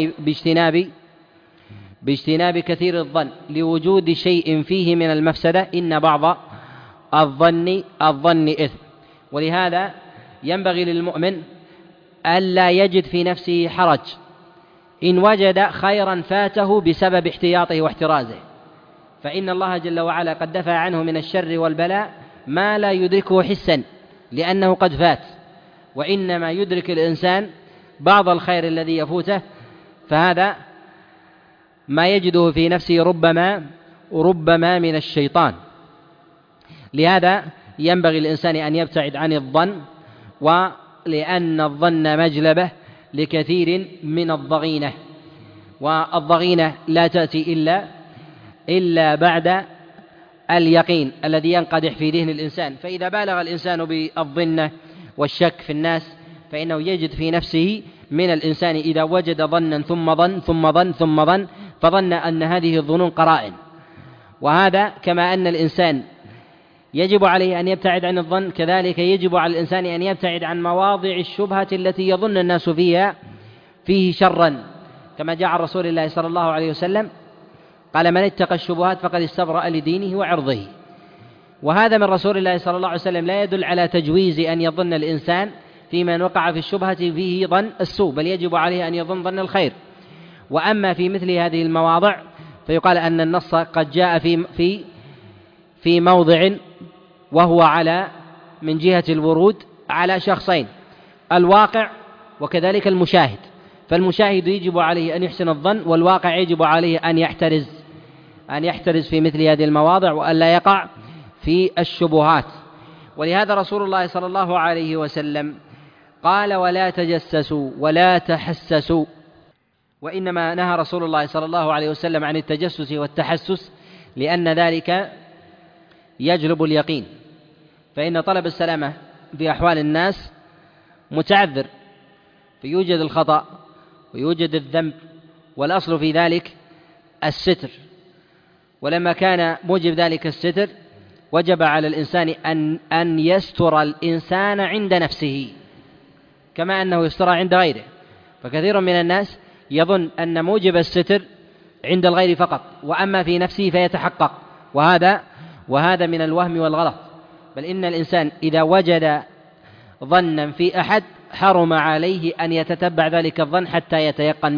باجتناب كثير الظن لوجود شيء فيه من المفسدة إن بعض الظن إثم. ولهذا ينبغي للمؤمن ألا يجد في نفسه حرج إن وجد خيرا فاته بسبب احتياطه واحترازه، فإن الله جل وعلا قد دفع عنه من الشر والبلاء ما لا يدركه حسا لأنه قد فات، وإنما يدرك الإنسان بعض الخير الذي يفوته، فهذا ما يجده في نفسه ربما من الشيطان. لهذا ينبغي الإنسان أن يبتعد عن الظن، ولأن الظن مجلبة لكثير من الضغينة، والضغينة لا تأتي إلا بعد اليقين الذي ينقدح في ذهن الإنسان. فإذا بالغ الإنسان بالظنة والشك في الناس فإنه يجد في نفسه من الإنسان إذا وجد ظنا ثم ظن ثم ظن ثم ظن فظن أن هذه الظنون قرائن. وهذا كما أن الإنسان يجب عليه أن يبتعد عن الظن، كذلك يجب على الإنسان أن يبتعد عن مواضع الشبهة التي يظن الناس فيه شرا، كما جاء عن رسول الله صلى الله عليه وسلم قال: من اتقى الشبهات فقد استبرأ لدينه وعرضه. وهذا من رسول الله صلى الله عليه وسلم لا يدل على تجويز أن يظن الإنسان في من وقع في الشبهة فيه ظن السوء، بل يجب عليه أن يظن ظن الخير. وأما في مثل هذه المواضع فيقال أن النص قد جاء في موضع وهو على من جهة الورود على شخصين: الواقع وكذلك المشاهد. فالمشاهد يجب عليه أن يحسن الظن، والواقع يجب عليه أن يحترز في مثل هذه المواضع وأن لا يقع في الشبهات. ولهذا رسول الله صلى الله عليه وسلم قال: ولا تجسسوا ولا تحسسوا. وإنما نهى رسول الله صلى الله عليه وسلم عن التجسس والتحسس لأن ذلك يجلب اليقين، فإن طلب السلامة في أحوال الناس متعذر، فيوجد الخطأ ويوجد الذنب، والأصل في ذلك الستر. ولما كان موجب ذلك الستر وجب على الإنسان أن يستر الإنسان عند نفسه كما أنه يستر عند غيره. فكثير من الناس يظن أن موجب الستر عند الغير فقط، وأما في نفسه فيتحقق، وهذا من الوهم والغلط. بل إن الإنسان إذا وجد ظنا في أحد حرم عليه أن يتتبع ذلك الظن حتى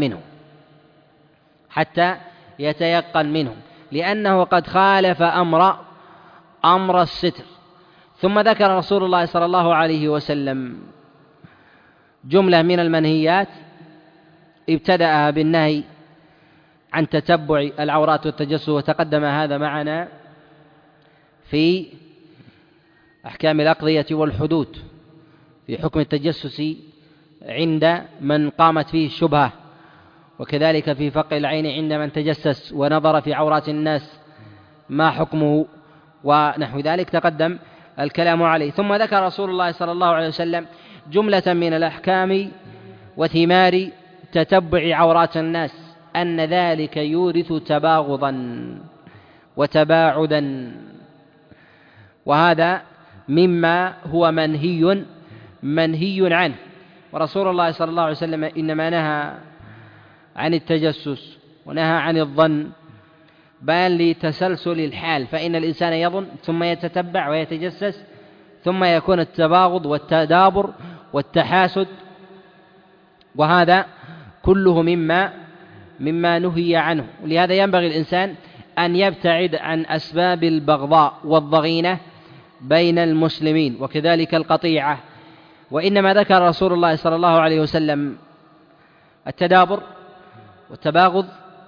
يتيقن منه لأنه قد خالف أمر الستر. ثم ذكر رسول الله صلى الله عليه وسلم جملة من المنهيات ابتدأها بالنهي عن تتبع العورات والتجسس، وتقدم هذا معنا في أحكام الأقضية والحدود في حكم التجسس عند من قامت فيه الشبهة، وكذلك في فقع العين عند من تجسس ونظر في عورات الناس ما حكمه ونحو ذلك تقدم الكلام عليه. ثم ذكر رسول الله صلى الله عليه وسلم جملة من الأحكام وثمار تتبع عورات الناس أن ذلك يورث تباغضا وتباعدا، وهذا مما هو منهي عنه. ورسول الله صلى الله عليه وسلم إنما نهى عن التجسس ونهى عن الظن بل لتسلسل الحال، فإن الإنسان يظن ثم يتتبع ويتجسس ثم يكون التباغض والتدابر والتحاسد، وهذا كله مما نهي عنه. ولهذا ينبغي الإنسان أن يبتعد عن أسباب البغضاء والضغينة بين المسلمين وكذلك القطيعة. وإنما ذكر رسول الله صلى الله عليه وسلم التدابر والتباغض،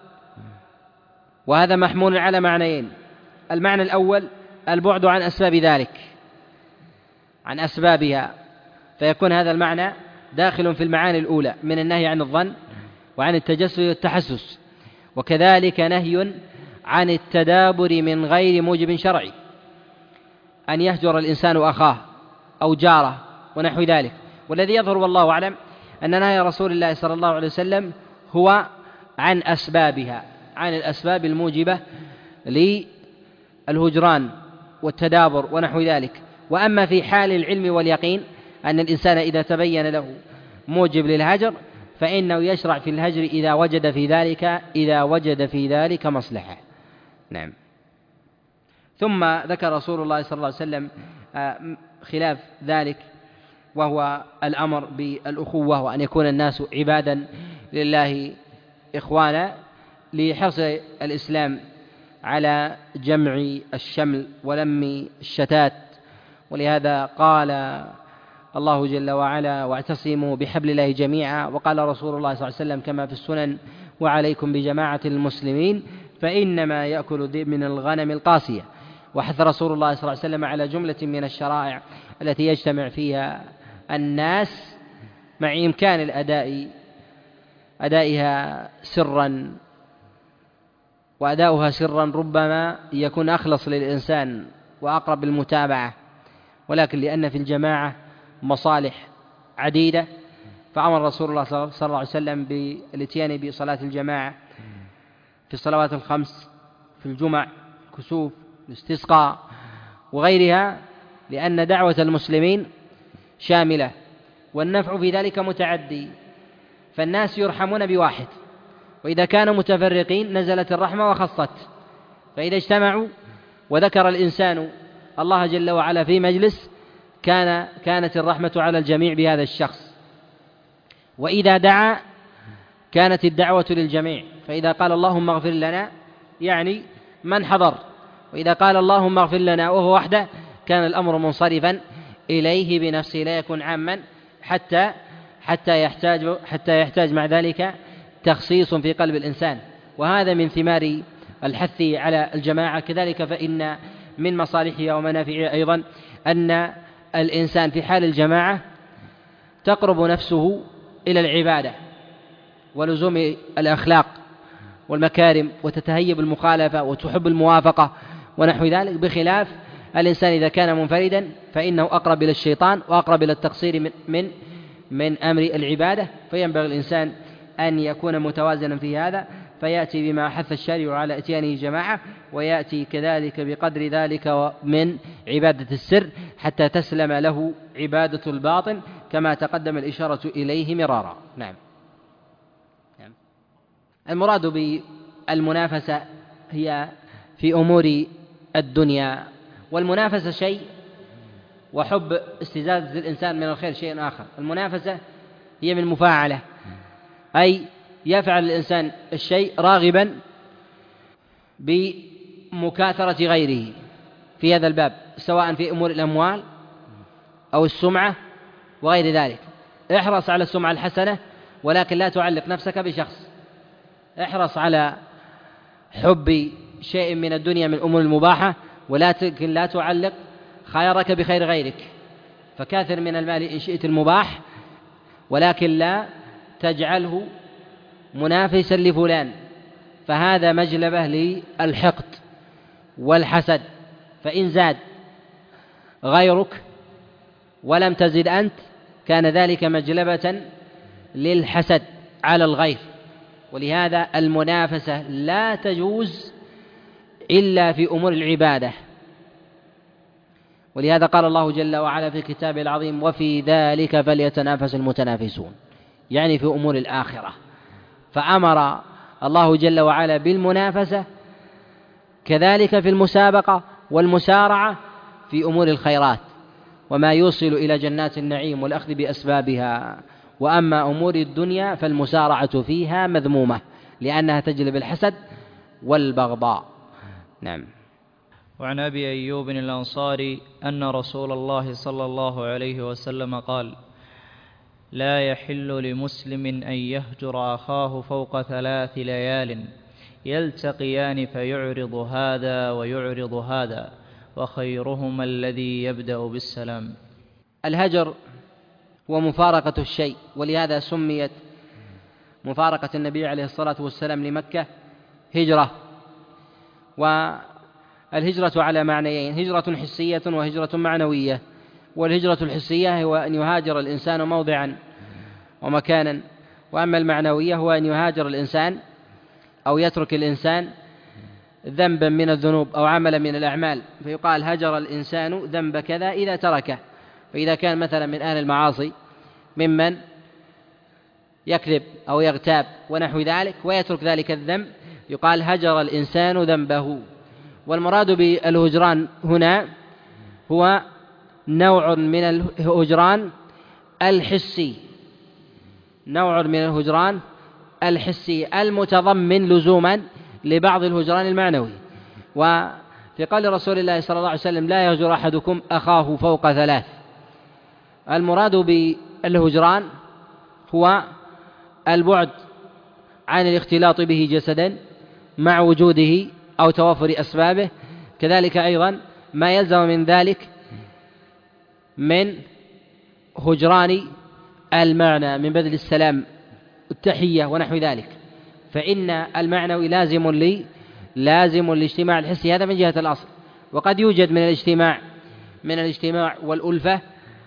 وهذا محمول على معنيين: المعنى الأول البعد عن أسباب ذلك، عن أسبابها، فيكون هذا المعنى داخل في المعاني الأولى من النهي عن الظن وعن التجسس والتحسس، وكذلك نهي عن التدابر من غير موجب شرعي، أن يهجر الإنسان أخاه أو جاره ونحو ذلك. والذي يظهر والله أعلم أن نهي رسول الله صلى الله عليه وسلم هو عن أسبابها، عن الأسباب الموجبة للهجران والتدابر ونحو ذلك. وأما في حال العلم واليقين أن الإنسان إذا تبين له موجب للهجر فإنه يشرع في الهجر إذا وجد في ذلك مصلحة. نعم. ثم ذكر رسول الله صلى الله عليه وسلم خلاف ذلك، وهو الأمر بالأخوة وأن يكون الناس عبادا لله إخوانا، لحرص الإسلام على جمع الشمل ولم الشتات. ولهذا قال الله جل وعلا: واعتصموا بحبل الله جميعا. وقال رسول الله صلى الله عليه وسلم كما في السنن: وعليكم بجماعة المسلمين فإنما يأكل الذئب من الغنم القاسية. وحث رسول الله صلى الله عليه وسلم على جملة من الشرائع التي يجتمع فيها الناس مع إمكان أدائها سرا، وأداؤها سرا ربما يكون أخلص للإنسان وأقرب المتابعة، ولكن لأن في الجماعة مصالح عديدة فأمر رسول الله صلى الله عليه وسلم بالاتيان بصلاة الجماعة في الصلوات الخمس، في الجمع، الكسوف، الاستسقاء وغيرها، لأن دعوة المسلمين شاملة والنفع في ذلك متعدي، فالناس يرحمون بواحد، وإذا كانوا متفرقين نزلت الرحمة وخصت. فإذا اجتمعوا وذكر الإنسان الله جل وعلا في مجلس كانت الرحمة على الجميع بهذا الشخص، وإذا دعا كانت الدعوة للجميع. فإذا قال اللهم اغفر لنا يعني من حضر، وإذا قال اللهم اغفر لنا وهو وحده كان الأمر منصرفا إليه بنفسه، لا يكون عاما حتى يحتاج مع ذلك تخصيص في قلب الإنسان. وهذا من ثمار الحث على الجماعة. كذلك فإن من مصالحها ومنافعها أيضا أن الإنسان في حال الجماعة تقرب نفسه إلى العبادة ولزوم الأخلاق والمكارم، وتتهيب المخالفة وتحب الموافقة ونحو ذلك، بخلاف الإنسان إذا كان منفردا فإنه أقرب إلى الشيطان وأقرب إلى التقصير من أمر العبادة. فينبغي الإنسان أن يكون متوازنا في هذا، فيأتي بما حث الشارع على إتيانه جماعة، ويأتي كذلك بقدر ذلك من عبادة السر حتى تسلم له عبادة الباطن، كما تقدم الإشارة إليه مرارا. نعم. المراد بالمنافسة هي في أمور الدنيا، والمنافسة شيء وحب استزادة الإنسان من الخير شيء آخر. المنافسة هي من مفاعلة، أي يفعل الإنسان الشيء راغبا بمكاثرة غيره في هذا الباب، سواء في أمور الأموال أو السمعة وغير ذلك. احرص على السمعة الحسنة، ولكن لا تعلق نفسك بشخص. احرص على حب شيء من الدنيا من أمور المباحة، ولكن لا تعلق خيرك بخير غيرك. فكاثر من المال إن شئت المباح، ولكن لا تجعله منافسا لفلان، فهذا مجلبة للحقد والحسد. فإن زاد غيرك ولم تزد أنت كان ذلك مجلبة للحسد على الغير. ولهذا المنافسة لا تجوز إلا في أمور العبادة. ولهذا قال الله جل وعلا في كتابه العظيم: وفي ذلك فليتنافس المتنافسون، يعني في أمور الآخرة. فأمر الله جل وعلا بالمنافسة، كذلك في المسابقة والمسارعة في أمور الخيرات وما يوصل إلى جنات النعيم والأخذ بأسبابها. وأما أمور الدنيا فالمسارعة فيها مذمومة، لأنها تجلب الحسد والبغضاء. نعم. وعن أبي أيوب الأنصاري أن رسول الله صلى الله عليه وسلم قال: لا يحل لمسلم أن يهجر أخاه فوق 3 ليال يلتقيان فيعرض هذا ويعرض هذا، وخيرهما الذي يبدأ بالسلام. الهجر هو مفارقة الشيء، ولهذا سميت مفارقة النبي عليه الصلاة والسلام لمكة هجرة، والهجرة على معنيين: هجرة حسية وهجرة معنوية. والهجرة الحسية هو أن يهاجر الإنسان موضعا ومكانا، وأما المعنوية هو أن يهاجر الإنسان أو يترك الإنسان ذنبا من الذنوب أو عملا من الأعمال، فيقال هجر الإنسان ذنب كذا إذا تركه. فإذا كان مثلا من أهل المعاصي ممن يكذب أو يغتاب ونحو ذلك ويترك ذلك الذنب، يقال هجر الإنسان ذنبه. والمراد بالهجران هنا هو نوع من الهجران الحسي، نوع من الهجران الحسي المتضمن لزوما لبعض الهجران المعنوي. وفي قول رسول الله صلى الله عليه وسلم: لا يهجر أحدكم أخاه فوق 3. المراد بالهجران هو البعد عن الاختلاط به جسدا مع وجوده أو توافر أسبابه، كذلك أيضا ما يلزم من ذلك من هجران المعنى من بذل السلام التحية ونحو ذلك. فإن المعنوي لازم الاجتماع الحسي، هذا من جهة الأصل. وقد يوجد من الاجتماع والألفة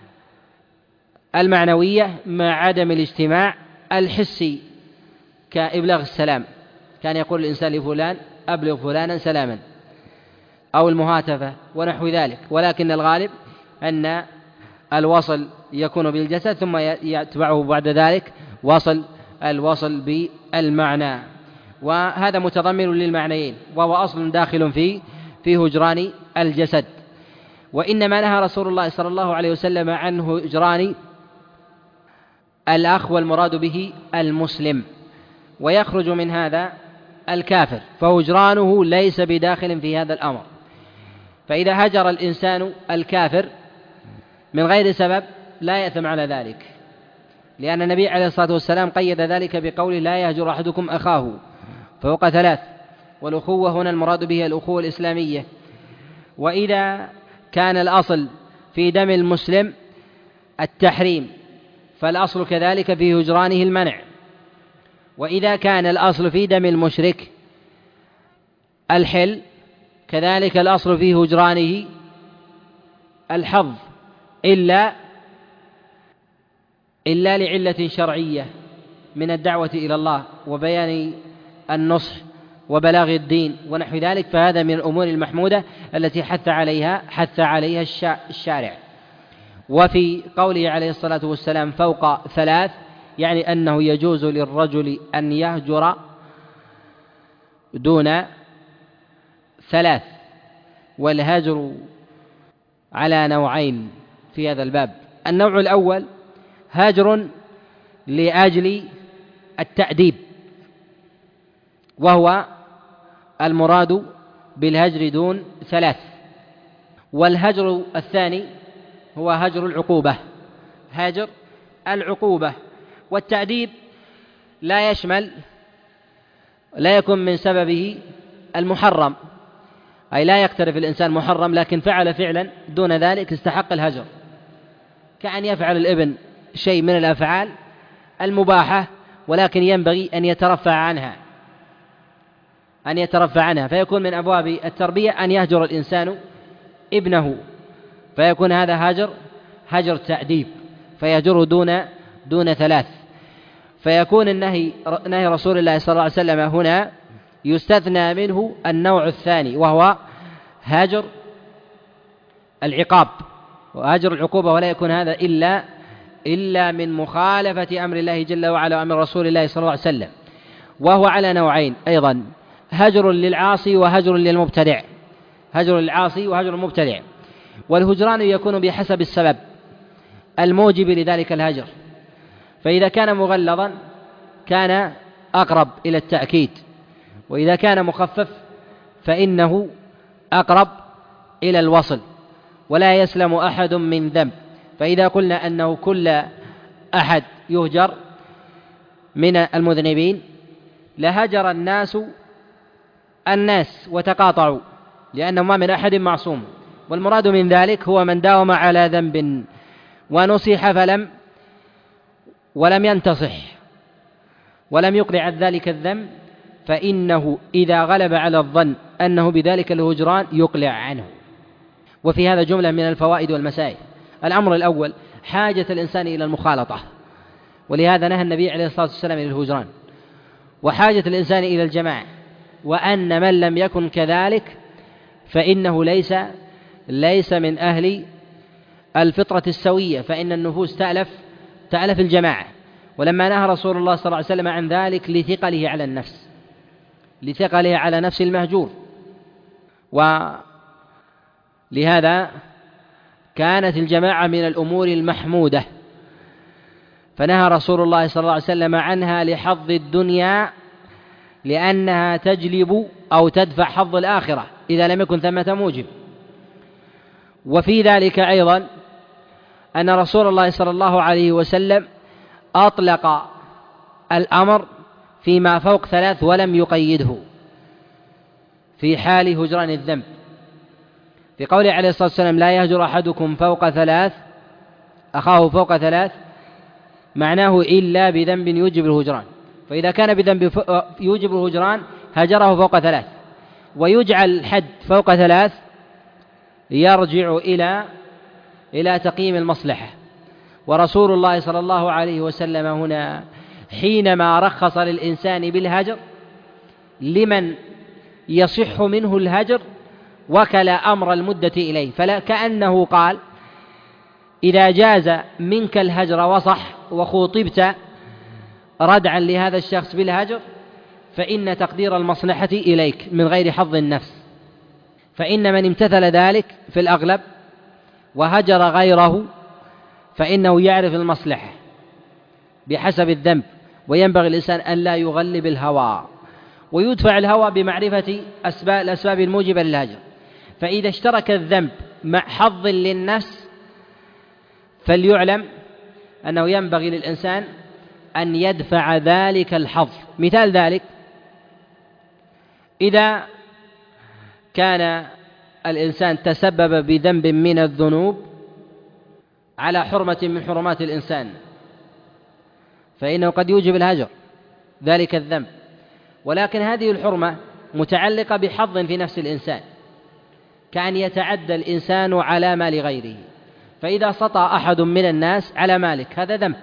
المعنوية مع عدم الاجتماع الحسي، كإبلاغ السلام، كان يقول الإنسان لفلان: أبلغ فلانا سلاما، أو المهاتفة ونحو ذلك. ولكن الغالب أن الوصل يكون بالجسد ثم يتبعه بعد ذلك الوصل بالمعنى، وهذا متضمن للمعنيين، وهو أصل داخل في هجران الجسد. وإنما نهى رسول الله صلى الله عليه وسلم عن هجران الأخ، والمراد به المسلم، ويخرج من هذا الكافر، فهجرانه ليس بداخل في هذا الأمر. فإذا هجر الإنسان الكافر من غير سبب لا يأثم على ذلك، لأن النبي عليه الصلاة والسلام قيد ذلك بقوله: لا يهجر أحدكم أخاه فوق 3. والأخوة هنا المراد به الأخوة الإسلامية. وإذا كان الأصل في دم المسلم التحريم فالأصل كذلك في هجرانه المنع. وإذا كان الأصل في دم المشرك الحل كذلك الأصل في هجرانه الحظ، إلا لعلة شرعية من الدعوة إلى الله وبيان النصح وبلاغ الدين ونحو ذلك، فهذا من الأمور المحمودة التي حث عليها الشارع. وفي قوله عليه الصلاة والسلام فوق 3، يعني أنه يجوز للرجل أن يهجر دون 3. والهجر على نوعين في هذا الباب: النوع الأول هاجر لأجل التأديب، وهو المراد بالهجر دون 3. والهجر الثاني هو هجر العقوبة. والتأديب لا يكون من سببه المحرم، أي لا يقترف الإنسان محرم لكن فعل فعلا دون ذلك استحق الهجر، كأن يفعل الابن شيء من الأفعال المباحة ولكن ينبغي أن يترفع عنها، فيكون من أبواب التربية أن يهجر الإنسان ابنه، فيكون هذا هجر تأديب، فيهجره دون 3. فيكون النهي رسول الله صلى الله عليه وسلم هنا يستثنى منه النوع الثاني، وهو هاجر العقاب وهاجر العقوبة، ولا يكون هذا إلا من مخالفة أمر الله جل وعلا وأمر رسول الله صلى الله عليه وسلم. وهو على نوعين أيضا: هجر للعاصي وهجر للمبتدع. والهجران يكون بحسب السبب الموجب لذلك الهجر، فإذا كان مغلظا كان أقرب إلى التأكيد، وإذا كان مخفف فإنه أقرب إلى الوصل، ولا يسلم أحد من ذنب. فإذا قلنا أنه كل أحد يهجر من المذنبين لهجر الناس وتقاطعوا، لأنه ما من أحد معصوم. والمراد من ذلك هو من داوم على ذنب ونصح ولم ينتصح ولم يقلع عن ذلك الذنب، فإنه إذا غلب على الظن أنه بذلك الهجران يقلع عنه. وفي هذا جملة من الفوائد والمسائل. الأمر الأول حاجة الإنسان إلى المخالطة، ولهذا نهى النبي عليه الصلاة والسلام إلى الهجران، وحاجة الإنسان إلى الجماعة، وأن من لم يكن كذلك فإنه ليس من أهل الفطرة السوية، فإن النفوس تألف الجماعة. ولما نهى رسول الله صلى الله عليه وسلم عن ذلك لثقله على نفس المهجور، ولهذا كانت الجماعة من الأمور المحمودة، فنهى رسول الله صلى الله عليه وسلم عنها لحظ الدنيا، لأنها تجلب أو تدفع حظ الآخرة إذا لم يكن ثمة موجب. وفي ذلك أيضا أن رسول الله صلى الله عليه وسلم أطلق الأمر فيما فوق 3 ولم يقيده في حال هجران الذنب، في قوله عليه الصلاة والسلام: لا يهجر أحدكم أخاه فوق 3، معناه إلا بذنب يوجب الهجران. فإذا كان بذنب يوجب الهجران هجره فوق 3، ويجعل الحد فوق 3 يرجع إلى تقييم المصلحة. ورسول الله صلى الله عليه وسلم هنا حينما رخص للإنسان بالهجر لمن يصح منه الهجر وكل أمر المدة إليه، فكأنه قال: إذا جاز منك الهجر وصح وخوطبت ردعا لهذا الشخص بالهجر، فإن تقدير المصلحة إليك من غير حظ النفس، فإن من امتثل ذلك في الأغلب وهجر غيره فإنه يعرف المصلحة بحسب الذنب، وينبغي الإنسان أن لا يغلب الهوى، ويدفع الهوى بمعرفة الأسباب الموجبة للهجر. فإذا اشترك الذنب مع حظ للنفس فليعلم أنه ينبغي للإنسان أن يدفع ذلك الحظ. مثال ذلك: إذا كان الإنسان تسبب بذنب من الذنوب على حرمة من حرمات الإنسان، فإنه قد يوجب الهجر ذلك الذنب، ولكن هذه الحرمة متعلقة بحظ في نفس الإنسان، كأن يتعدى الإنسان على مال غيره، فإذا سطى أحد من الناس على مالك هذا ذنب،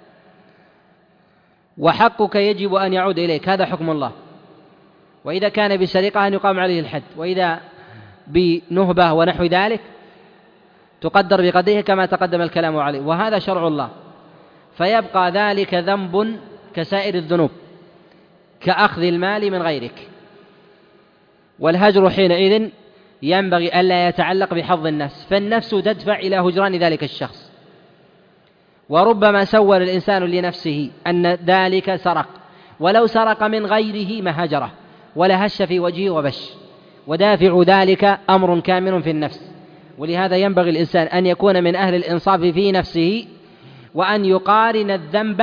وحقك يجب أن يعود إليك، هذا حكم الله. وإذا كان بسرقة أن يقام عليه الحد، وإذا بنهبة ونحو ذلك تقدر بقدره كما تقدم الكلام عليه، وهذا شرع الله. فيبقى ذلك ذنب كسائر الذنوب كأخذ المال من غيرك، والهجر حينئذ ينبغي ألا يتعلق بحظ النفس، فالنفس تدفع إلى هجران ذلك الشخص. وربما سول الإنسان لنفسه أن ذلك سرق، ولو سرق من غيره ما هجره ولا هش في وجهه وبش، ودافع ذلك أمر كامن في النفس. ولهذا ينبغي الإنسان أن يكون من أهل الإنصاف في نفسه، وأن يقارن الذنب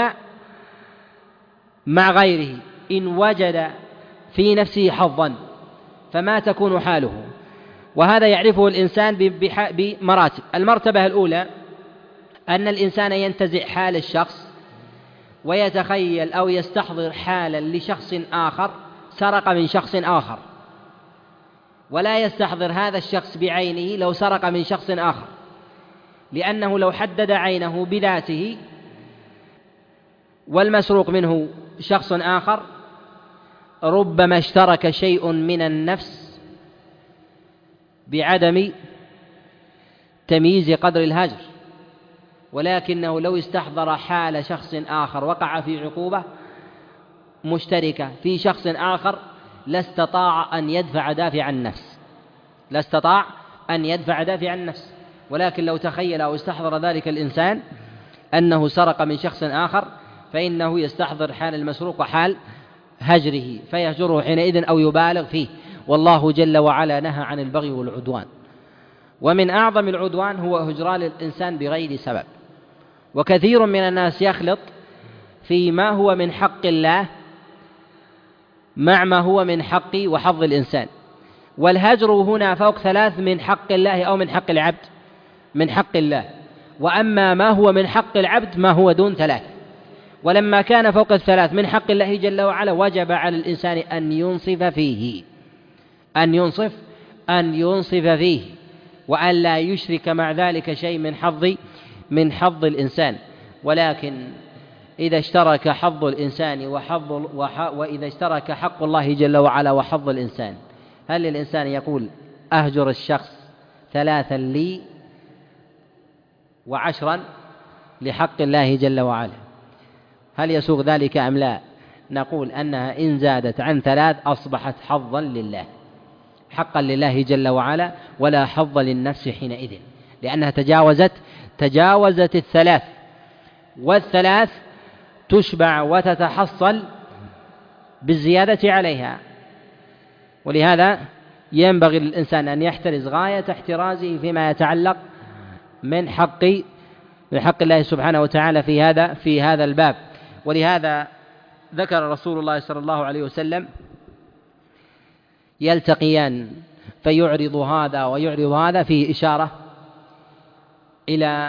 مع غيره إن وجد في نفسه حظا فما تكون حاله. وهذا يعرفه الإنسان بمراتب. المرتبة الأولى أن الإنسان ينتزع حال الشخص ويتخيل أو يستحضر حالا لشخص آخر سرق من شخص آخر، ولا يستحضر هذا الشخص بعينه لو سرق من شخص آخر، لأنه لو حدد عينه بذاته والمسروق منه شخص آخر ربما اشترك شيء من النفس بعدم تمييز قدر الهجر، ولكنه لو استحضر حال شخص آخر وقع في عقوبة مشتركة في شخص آخر لاستطاع أن يدفع دافع النفس. ولكن لو تخيل أو استحضر ذلك الإنسان أنه سرق من شخص آخر فإنه يستحضر حال المسروق وحال هجره فيهجره حينئذ أو يبالغ فيه. والله جل وعلا نهى عن البغي والعدوان، ومن أعظم العدوان هو هجران الإنسان بغير سبب. وكثير من الناس يخلط فيما هو من حق الله مع ما هو من حق وحظ الإنسان، والهجر هنا فوق 3 من حق الله أو من حق العبد من حق الله، وأما ما هو من حق العبد ما هو دون 3. ولما كان فوق 3 من حق الله جل وعلا وجب على الإنسان أن ينصف فيه، أن ينصف فيه، وأن لا يشرك مع ذلك شيء من حظ الإنسان. ولكن إذا اشترك حظ الإنسان وإذا اشترك حق الله جل وعلا وحظ الإنسان، هل الإنسان يقول أهجر الشخص 3 لي و10 لحق الله جل وعلا؟ هل يسوغ ذلك أم لا؟ نقول أنها إن زادت عن 3 أصبحت حظا لله، حقا لله جل وعلا، ولا حظ للنفس حينئذ، لأنها تجاوزت 3، وال3 تشبع وتتحصل بالزيادة عليها. ولهذا ينبغي للإنسان أن يحترز غاية احترازه فيما يتعلق من حق الله سبحانه وتعالى في هذا الباب. ولهذا ذكر رسول الله صلى الله عليه وسلم: يلتقيان فيعرض هذا ويعرض هذا، فيه إشارة إلى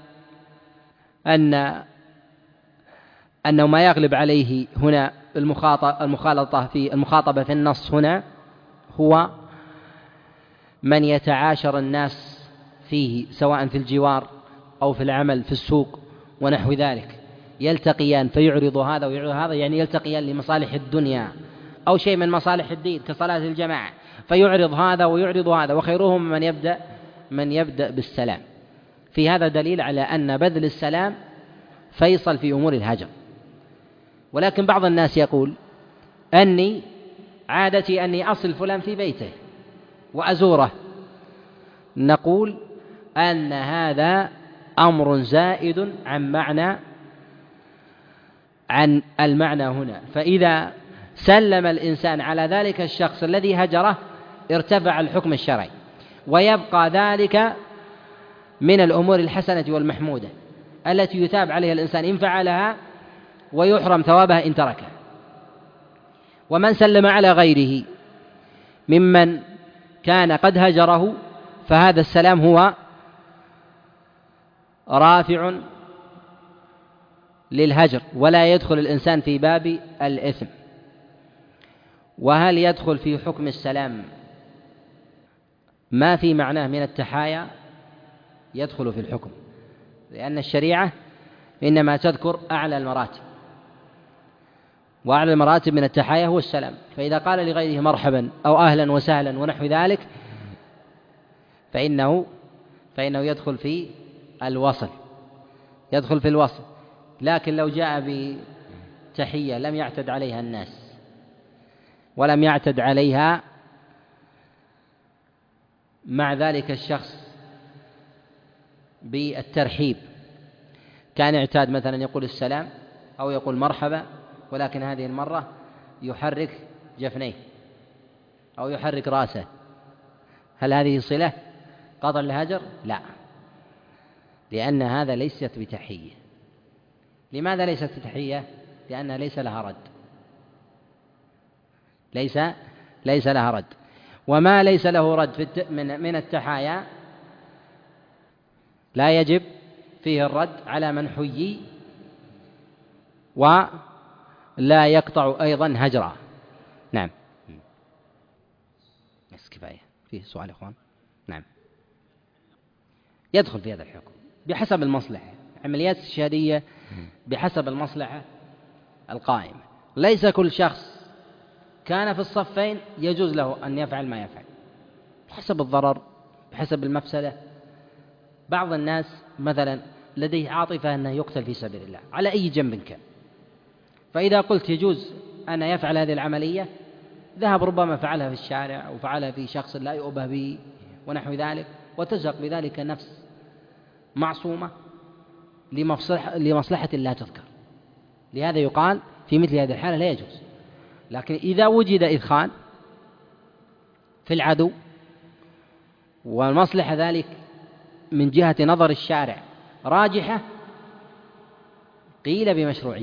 أنه ما يغلب عليه هنا المخاطبة في النص هنا هو من يتعاشر الناس فيه، سواء في الجوار أو في العمل في السوق ونحو ذلك. يلتقيان فيعرض هذا ويعرض هذا، يعني يلتقيان لمصالح الدنيا أو شيء من مصالح الدين كصلاة الجماعة، فيعرض هذا ويعرض هذا، وخيرهم من يبدأ بالسلام. في هذا دليل على أن بذل السلام فيصل في أمور الهجر. ولكن بعض الناس يقول: عادتي أني أصل فلان في بيته وأزوره. نقول أن هذا أمر زائد عن المعنى هنا، فإذا سلم الإنسان على ذلك الشخص الذي هجره ارتفع الحكم الشرعي، ويبقى ذلك من الأمور الحسنة والمحمودة التي يثاب عليها الإنسان إن فعلها، ويحرم ثوابها إن تركها. ومن سلم على غيره ممن كان قد هجره فهذا السلام هو رافع للهجر، ولا يدخل الإنسان في باب الإثم. وهل يدخل في حكم السلام ما في معناه من التحايا؟ يدخل في الحكم، لأن الشريعة إنما تذكر أعلى المراتب، وأعلى المراتب من التحايا هو السلام. فإذا قال لغيره مرحبا أو أهلا وسهلا ونحو ذلك فإنه يدخل في الوصل، لكن لو جاء بتحية لم يعتد عليها الناس ولم يعتد عليها مع ذلك الشخص بالترحيب، كان اعتاد مثلا يقول السلام أو يقول مرحبا، ولكن هذه المرة يحرك جفنيه أو يحرك رأسه، هل هذه صلة قطع الهجر؟ لا، لأن هذا ليست بتحية. لماذا ليست بتحية؟ لأنها ليس لها رد، ليس لها رد. وما ليس له رد من التحايا لا يجب فيه الرد على من حيي، ولا يقطع أيضا هجرا. نعم. بس كفاية. فيه سؤال يا إخوان؟ نعم. يدخل في هذا الحكم بحسب المصلحة، عمليات الشهادية بحسب المصلحة القائمة. ليس كل شخص كان في الصفين يجوز له أن يفعل ما يفعل، بحسب الضرر، بحسب المفسدة. بعض الناس مثلا لديه عاطفة أنه يقتل في سبيل الله على أي جنب كان، فإذا قلت يجوز أن يفعل هذه العملية، ذهب ربما فعلها في الشارع أو فعلها في شخص لا يؤبه به ونحو ذلك، وتزهق بذلك نفس معصومة لمصلحة لا تذكر. لهذا يقال في مثل هذه الحالة لا يجوز. لكن إذا وجد إدخال في العدو والمصلحة ذلك من جهة نظر الشارع راجحة، قيل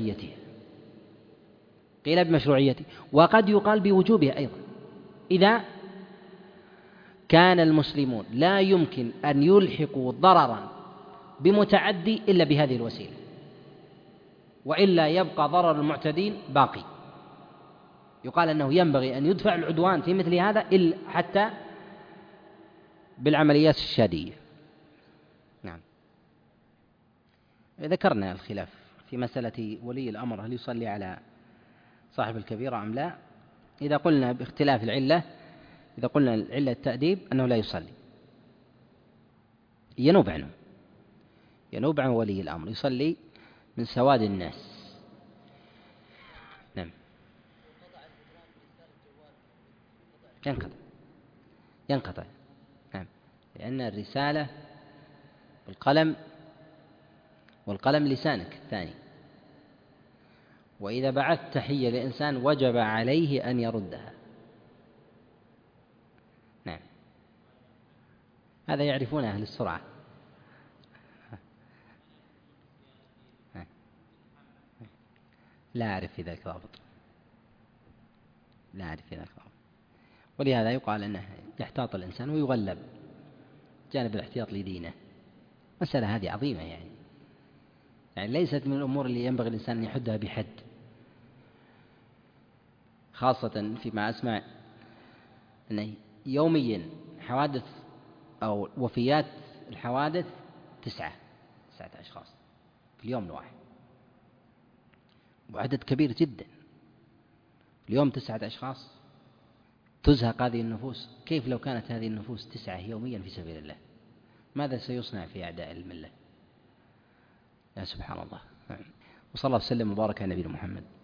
بمشروعيته، وقد يقال بوجوبه أيضا، إذا كان المسلمون لا يمكن أن يلحقوا ضررا بمتعدي إلا بهذه الوسيلة، وإلا يبقى ضرر المعتدين باقي. يقال أنه ينبغي أن يدفع العدوان في مثل هذا إلا حتى بالعمليات الشادية. نعم. ذكرنا الخلاف في مسألة ولي الأمر هل يصلي على صاحب الكبيرة أم لا. إذا قلنا باختلاف العلة، إذا قلنا العلة التأديب أنه لا يصلي، ينوب عنه ولي الأمر، يصلي من سواد الناس. نعم. ينقطع. نعم. لأن الرسالة والقلم لسانك الثاني، وإذا بعثت تحية لإنسان وجب عليه أن يردها. نعم. هذا يعرفون أهل السرعة. لا أعرف في ذلك ضابط، ولهذا يقال أنه يحتاط الإنسان ويغلب جانب الاحتياط لدينه. مسألة هذه عظيمة، يعني ليست من الأمور اللي ينبغي الإنسان أن يحدها بحد، خاصة فيما أسمع أن يوميا حوادث أو وفيات الحوادث 9 أشخاص في اليوم الواحد، وعدد كبير جدا. اليوم 9 أشخاص، تزهق هذه النفوس. كيف لو كانت هذه النفوس 9 يوميا في سبيل الله؟ ماذا سيصنع في أعداء الملة؟ يا سبحان الله. وصلى الله وسلم وبارك على نبينا محمد.